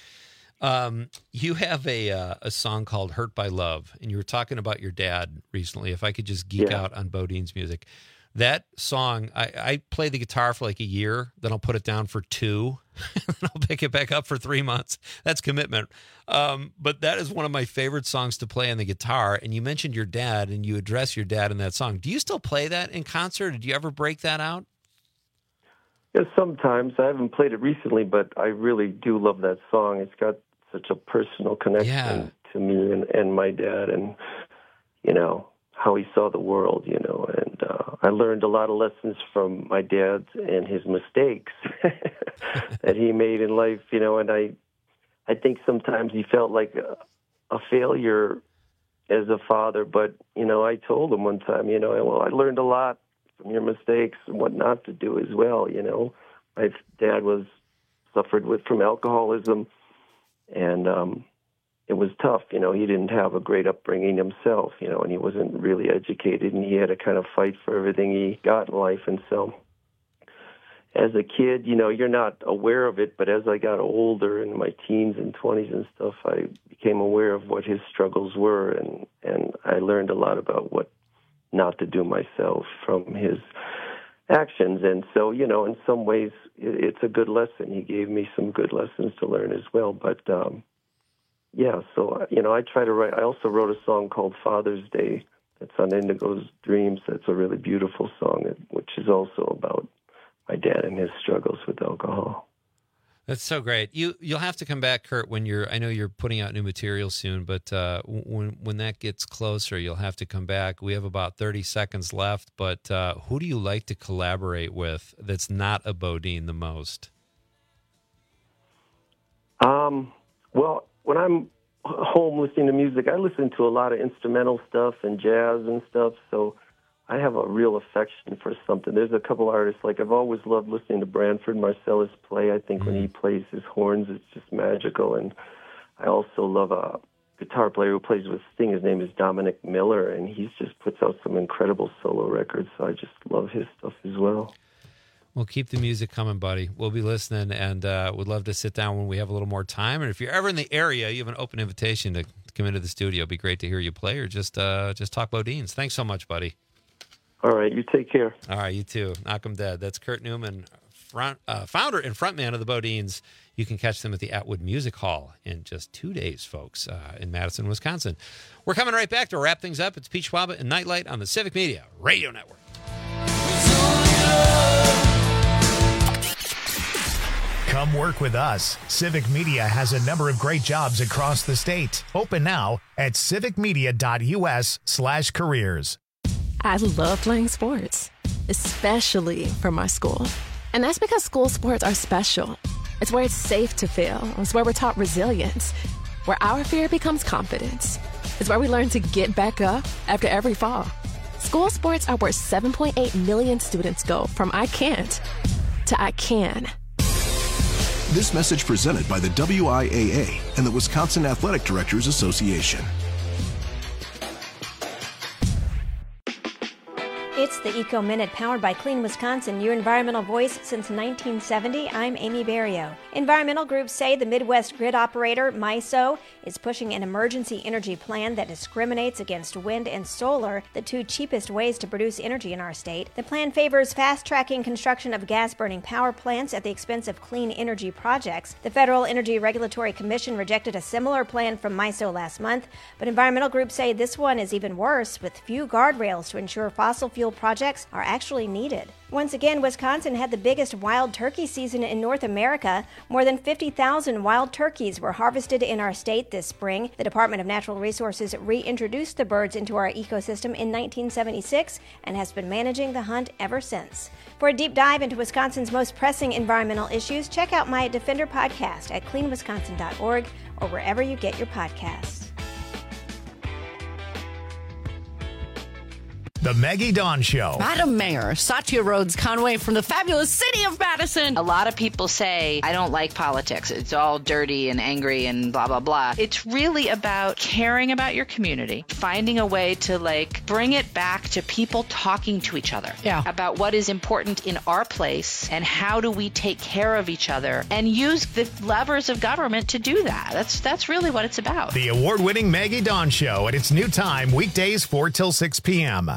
Um, you have a uh, a song called "Hurt by Love," and you were talking about your dad recently. If I could just geek Yeah. out on Bodine's music, that song, I, I play the guitar for like a year, then I'll put it down for two, and then I'll pick it back up for three months. That's commitment. Um, but that is one of my favorite songs to play on the guitar. And you mentioned your dad, and you address your dad in that song. Do you still play that in concert? Did you ever break that out? Yeah, sometimes. I haven't played it recently, but I really do love that song. It's got such a personal connection Yeah. to me and, and my dad, and, you know, how he saw the world, you know. And uh, I learned a lot of lessons from my dad and his mistakes that he made in life, you know. And I, I think sometimes he felt like a, a failure as a father. But, you know, I told him one time, you know, well, I learned a lot from your mistakes and what not to do as well, you know. My dad was suffered with from alcoholism, and um, it was tough. You know, he didn't have a great upbringing himself, you know, and he wasn't really educated, and he had to kind of fight for everything he got in life. And so as a kid, you know, you're not aware of it, but as I got older in my teens and twenties and stuff, I became aware of what his struggles were, and, and I learned a lot about what not to do myself from his actions. And so, you know, in some ways, it, it's a good lesson. He gave me some good lessons to learn as well. But, um, yeah, so, you know, I try to write. I also wrote a song called Father's Day that's on Indigo's Dreams. That's a really beautiful song, which is also about my dad and his struggles with alcohol. That's so great. You you'll have to come back, Kurt, when you're. I know you're putting out new material soon, but uh, when when that gets closer, you'll have to come back. We have about thirty seconds left, but uh, who do you like to collaborate with that's not a Bodine the most? Um. Well, when I'm home listening to music, I listen to a lot of instrumental stuff and jazz and stuff. So I have a real affection for something. There's a couple artists, like I've always loved listening to Branford Marsalis play. I think mm-hmm. when he plays his horns, it's just magical. And I also love a guitar player who plays with Sting. His name is Dominic Miller, and he just puts out some incredible solo records. So I just love his stuff as well. Well, keep the music coming, buddy. We'll be listening, and uh, would love to sit down when we have a little more time. And if you're ever in the area, you have an open invitation to come into the studio. It'd be great to hear you play, or just uh, just talk Bodines. Thanks so much, buddy. All right, you take care. All right, you too. Knock 'em dead. That's Kurt Newman, front, uh, founder and frontman of the Bodines. You can catch them at the Atwood Music Hall in just two days, folks, uh, in Madison, Wisconsin. We're coming right back to wrap things up. It's Pete Schwaba and Nightlight on the Civic Media Radio Network. Come work with us. Civic Media has a number of great jobs across the state. Open now at civicmedia.us slash careers. I love playing sports, especially for my school. And that's because school sports are special. It's where it's safe to fail. It's where we're taught resilience, where our fear becomes confidence. It's where we learn to get back up after every fall. School sports are where seven point eight million students go from I can't to I can. This message presented by the W I A A and the Wisconsin Athletic Directors Association. It's the Eco Minute powered by Clean Wisconsin, your environmental voice since nineteen seventy. I'm Amy Barrio. Environmental groups say the Midwest grid operator, MISO, is pushing an emergency energy plan that discriminates against wind and solar, the two cheapest ways to produce energy in our state. The plan favors fast-tracking construction of gas-burning power plants at the expense of clean energy projects. The Federal Energy Regulatory Commission rejected a similar plan from MISO last month, but environmental groups say this one is even worse, with few guardrails to ensure fossil fuel projects are actually needed. Once again, Wisconsin had the biggest wild turkey season in North America. More than fifty thousand wild turkeys were harvested in our state this spring. The Department of Natural Resources reintroduced the birds into our ecosystem in nineteen seventy-six and has been managing the hunt ever since. For a deep dive into Wisconsin's most pressing environmental issues, check out my Defender podcast at clean wisconsin dot org or wherever you get your podcasts. The Maggie Dawn Show. Madam Mayor, Satya Rhodes Conway from the fabulous city of Madison. A lot of people say, I don't like politics. It's all dirty and angry and blah, blah, blah. It's really about caring about your community, finding a way to, like, bring it back to people talking to each other. Yeah. About what is important in our place and how do we take care of each other and use the levers of government to do that. That's, that's really what it's about. The award-winning Maggie Dawn Show at its new time, weekdays four till six p.m.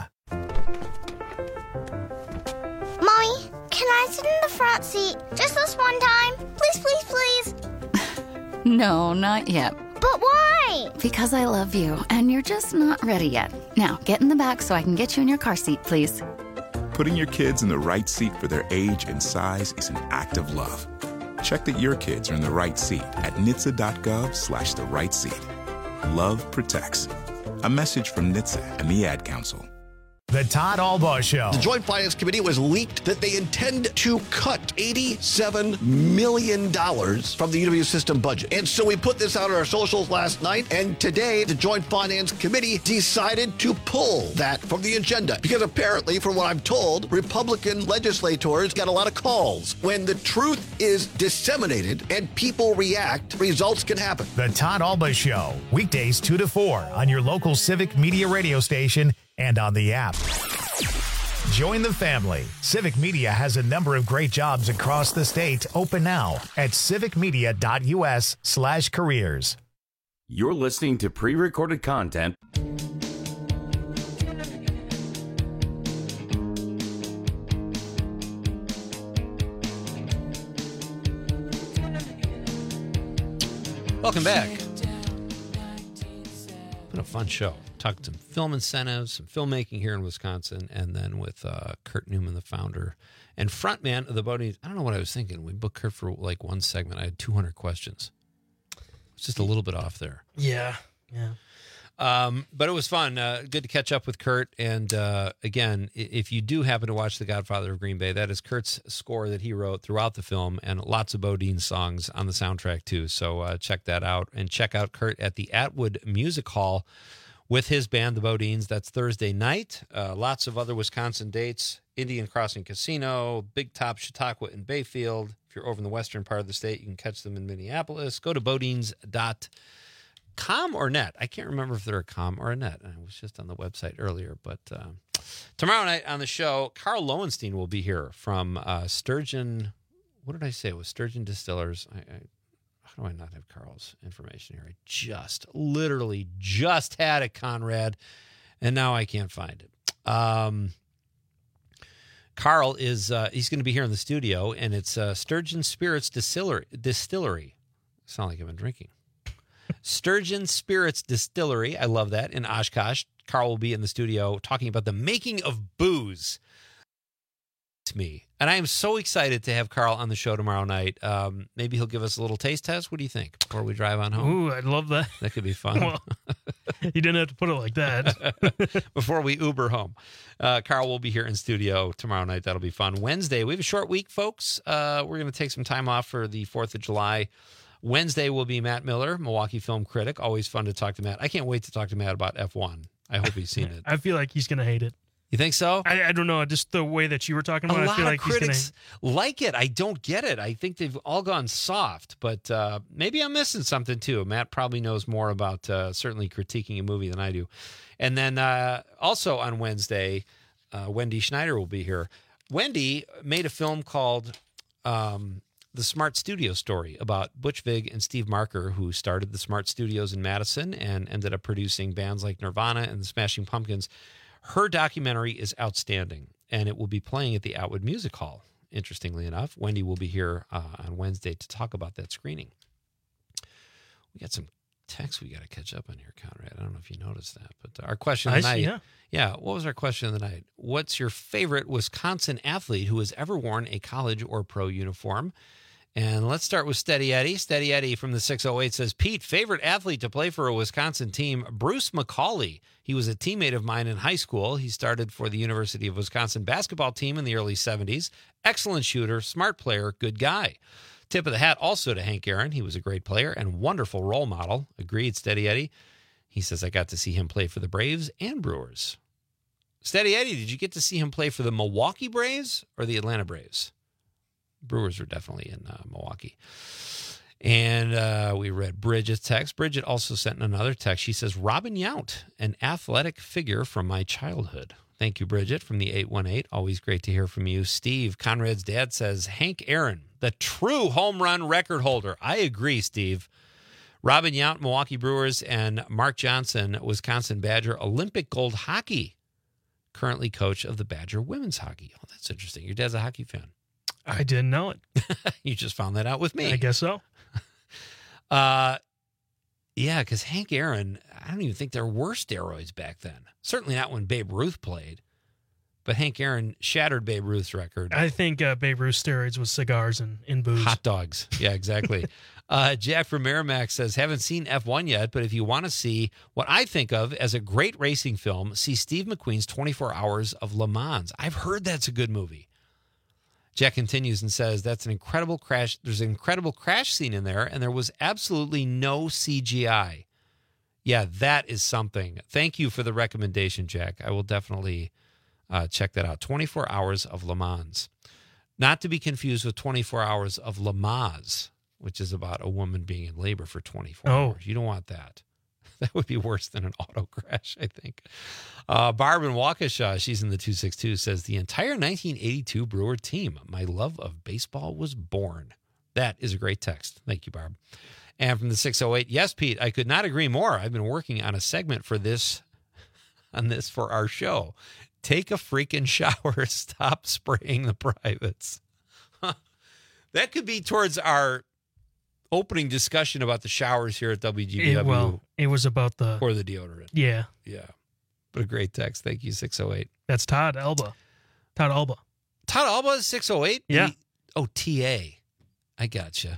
Mommy, can I sit in the front seat just this one time? Please, please, please. No, not yet. But why? Because I love you, and you're just not ready yet. Now, get in the back so I can get you in your car seat, please. Putting your kids in the right seat for their age and size is an act of love. Check that your kids are in the right seat at N H T S A dot gov slash the right seat. Love protects. A message from N H T S A and the Ad Council. The Todd Albaugh Show. The Joint Finance Committee was leaked that they intend to cut eighty-seven million dollars from the U W system budget. And so we put this out on our socials last night, and today the Joint Finance Committee decided to pull that from the agenda. Because apparently, from what I'm told, Republican legislators got a lot of calls. When the truth is disseminated and people react, results can happen. The Todd Albaugh Show, weekdays two to four on your local Civic Media radio station and on the app. Join the family. Civic Media has a number of great jobs across the state. Open now at civicmedia.us slash careers. You're listening to pre-recorded content. Welcome back. Been a fun show. Talked some film incentives, some filmmaking here in Wisconsin, and then with uh, Kurt Newman, the founder and frontman of the Bodines. I don't know what I was thinking. We booked Kurt for like one segment. I had two hundred questions. It's just a little bit off there. Yeah, yeah. Um, but it was fun. Uh, good to catch up with Kurt. And uh, again, if you do happen to watch The Godfather of Green Bay, that is Kurt's score that he wrote throughout the film, and lots of Bodine songs on the soundtrack too. So uh, check that out, and check out Kurt at the Atwood Music Hall with his band, the Bodines. That's Thursday night. Uh, lots of other Wisconsin dates. Indian Crossing Casino, Big Top, Chautauqua, and Bayfield. If you're over in the western part of the state, you can catch them in Minneapolis. Go to bodines dot com or net. I can't remember if they're a com or a net. I was just on the website earlier. But uh, tomorrow night on the show, Carl Lowenstein will be here from uh, Sturgeon. What did I say? It was Sturgeon Distillers. I, I How do I not have Carl's information here? I just, literally just had it, Conrad, and now I can't find it. Um, Carl is, uh, he's going to be here in the studio, and it's uh, Sturgeon Spirits Distillery. Distillery. Sound like I've been drinking. Sturgeon Spirits Distillery. I love that. In Oshkosh. Carl will be in the studio talking about the making of booze. me. And I am so excited to have Carl on the show tomorrow night. Um, maybe he'll give us a little taste test. What do you think before we drive on home? Ooh, I'd love that. That could be fun. Well, you didn't have to put it like that. Before we Uber home. Uh, Carl will be here in studio tomorrow night. That'll be fun. Wednesday, we have a short week, folks. Uh, we're going to take some time off for the fourth of July. Wednesday will be Matt Miller, Milwaukee film critic. Always fun to talk to Matt. I can't wait to talk to Matt about F one. I hope he's seen it. I feel like he's going to hate it. You think so? I, I don't know. Just the way that you were talking about a it, lot I feel of like critics he's gonna... like it. I don't get it. I think they've all gone soft, but uh, maybe I'm missing something too. Matt probably knows more about uh, certainly critiquing a movie than I do. And then uh, also on Wednesday, uh, Wendy Schneider will be here. Wendy made a film called um, The Smart Studio Story about Butch Vig and Steve Marker, who started the Smart Studios in Madison and ended up producing bands like Nirvana and the Smashing Pumpkins. Her documentary is outstanding, and it will be playing at the Atwood Music Hall, interestingly enough. Wendy will be here uh, on Wednesday to talk about that screening. We got some texts we got to catch up on here, Conrad. I don't know if you noticed that, but our question of the I night. see, yeah. yeah, what was our question of the night? What's your favorite Wisconsin athlete who has ever worn a college or pro uniform? And let's start with Steady Eddie. Steady Eddie from the six oh eight says, Pete, favorite athlete to play for a Wisconsin team, Bruce McCauley. He was a teammate of mine in high school. He started for the University of Wisconsin basketball team in the early seventies. Excellent shooter, smart player, good guy. Tip of the hat also to Hank Aaron. He was a great player and wonderful role model. Agreed, Steady Eddie. He says, I got to see him play for the Braves and Brewers. Steady Eddie, did you get to see him play for the Milwaukee Braves or the Atlanta Braves? Brewers are definitely in uh, Milwaukee. And uh, we read Bridget's text. Bridget also sent another text. She says, Robin Yount, an athletic figure from my childhood. Thank you, Bridget, from the eight one eight. Always great to hear from you. Steve, Conrad's dad, says, Hank Aaron, the true home run record holder. I agree, Steve. Robin Yount, Milwaukee Brewers, and Mark Johnson, Wisconsin Badger, Olympic gold hockey. Currently coach of the Badger women's hockey. Oh, that's interesting. Your dad's a hockey fan. I didn't know it. You just found that out with me. I guess so. uh, yeah, because Hank Aaron, I don't even think there were steroids back then. Certainly not when Babe Ruth played. But Hank Aaron shattered Babe Ruth's record. I think uh, Babe Ruth's steroids was cigars and, and booze. Hot dogs. Yeah, exactly. uh, Jack from Merrimack says, haven't seen F one yet, but if you want to see what I think of as a great racing film, see Steve McQueen's twenty-four hours of Le Mans. I've heard that's a good movie. Jack continues and says, that's an incredible crash. There's an incredible crash scene in there, and there was absolutely no C G I. Yeah, that is something. Thank you for the recommendation, Jack. I will definitely uh, check that out. twenty-four hours of Le Mans. Not to be confused with twenty-four hours of Lamaze, which is about a woman being in labor for twenty-four oh. hours. You don't want that. That would be worse than an auto crash, I think. Uh, Barb in Waukesha, she's in the two six two, says, the entire nineteen eighty-two Brewer team, my love of baseball was born. That is a great text. Thank you, Barb. And from the six oh eight, yes, Pete, I could not agree more. I've been working on a segment for this, on this for our show. Take a freaking shower. Stop spraying the privates. Huh. That could be towards our opening discussion about the showers here at W G B W. It, well, it was about the... Or the deodorant. Yeah. Yeah. But a great text. Thank you, six oh eight. That's Todd Alba. Todd Alba. Todd Alba is six oh eight? Yeah. He, oh, T A. I gotcha.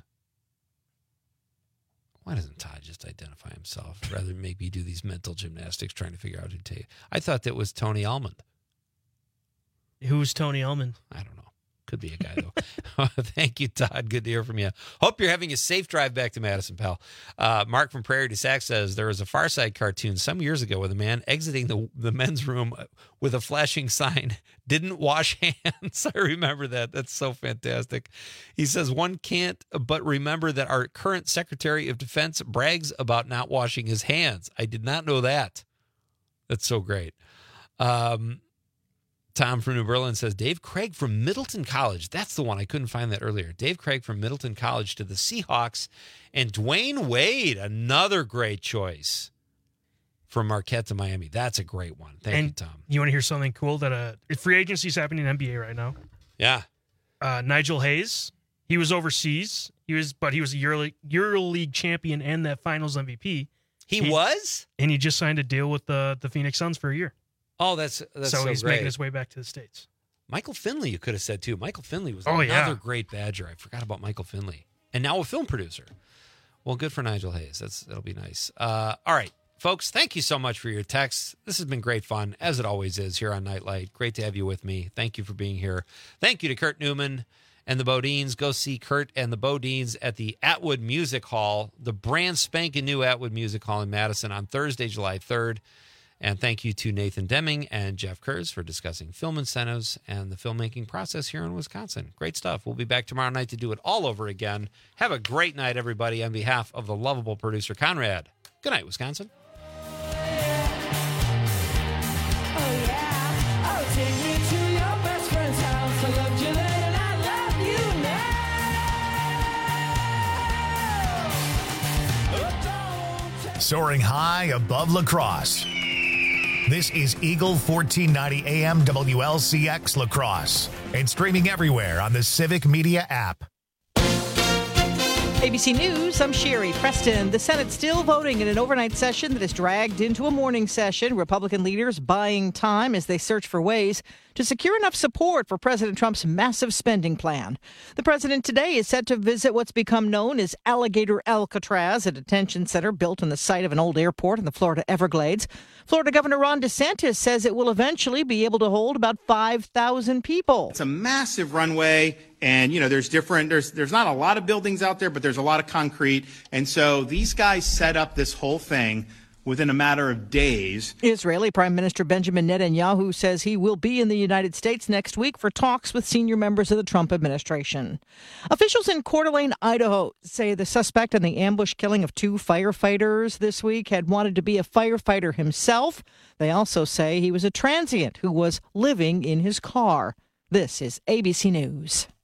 Why doesn't Todd just identify himself rather than maybe do these mental gymnastics trying to figure out who T A? I thought that was Tony Almond. Who's Tony Almond? I don't know. Could be a guy, though. Thank you, Todd. Good to hear from you. Hope you're having a safe drive back to Madison, pal. Uh, Mark from Prairie du Sac says, there was a Far Side cartoon some years ago with a man exiting the, the men's room with a flashing sign, didn't wash hands. I remember that. That's so fantastic. He says, one can't but remember that our current Secretary of Defense brags about not washing his hands. I did not know that. That's so great. Um, Tom from New Berlin says, Dave Craig from Middleton College. That's the one. I couldn't find that earlier. Dave Craig from Middleton College to the Seahawks. And Dwayne Wade, another great choice from Marquette to Miami. That's a great one. Thank and you, Tom. You want to hear something cool? That uh, free agency is happening in N B A right now. Yeah. Uh, Nigel Hayes, he was overseas. He was, but he was a Euro, Euro League champion and that Finals M V P. He, he was? And he just signed a deal with the, the Phoenix Suns for a year. Oh, that's that's so, so he's great. making his way back to the States. Michael Finley, you could have said too. Michael Finley was Oh, another yeah. great Badger. I forgot about Michael Finley. And now a film producer. Well, good for Nigel Hayes. That's That'll be nice. Uh, all right, folks, thank you so much for your texts. This has been great fun, as it always is here on Nightlight. Great to have you with me. Thank you for being here. Thank you to Kurt Newman and the Bodines. Go see Kurt and the Bodines at the Atwood Music Hall, the brand spanking new Atwood Music Hall in Madison on Thursday, July third. And thank you to Nathan Deming and Jeff Kurz for discussing film incentives and the filmmaking process here in Wisconsin. Great stuff. We'll be back tomorrow night to do it all over again. Have a great night, everybody, on behalf of the lovable producer, Conrad. Good night, Wisconsin. Soaring high above La Crosse. This is Eagle fourteen ninety A M W L C X La Crosse and streaming everywhere on the Civic Media app. A B C News, I'm Sherry Preston. The Senate still voting in an overnight session that is dragged into a morning session. Republican leaders buying time as they search for ways to secure enough support for President Trump's massive spending plan. The president today is set to visit what's become known as Alligator Alcatraz, a detention center built on the site of an old airport in the Florida Everglades. Florida Governor Ron DeSantis says it will eventually be able to hold about five thousand people. It's a massive runway, and you know there's different there's there's not a lot of buildings out there, but there's a lot of concrete, and so these guys set up this whole thing within a matter of days. Israeli Prime Minister Benjamin Netanyahu says he will be in the United States next week for talks with senior members of the Trump administration. Officials in Coeur d'Alene, Idaho, say the suspect in the ambush killing of two firefighters this week had wanted to be a firefighter himself. They also say he was a transient who was living in his car. This is A B C News.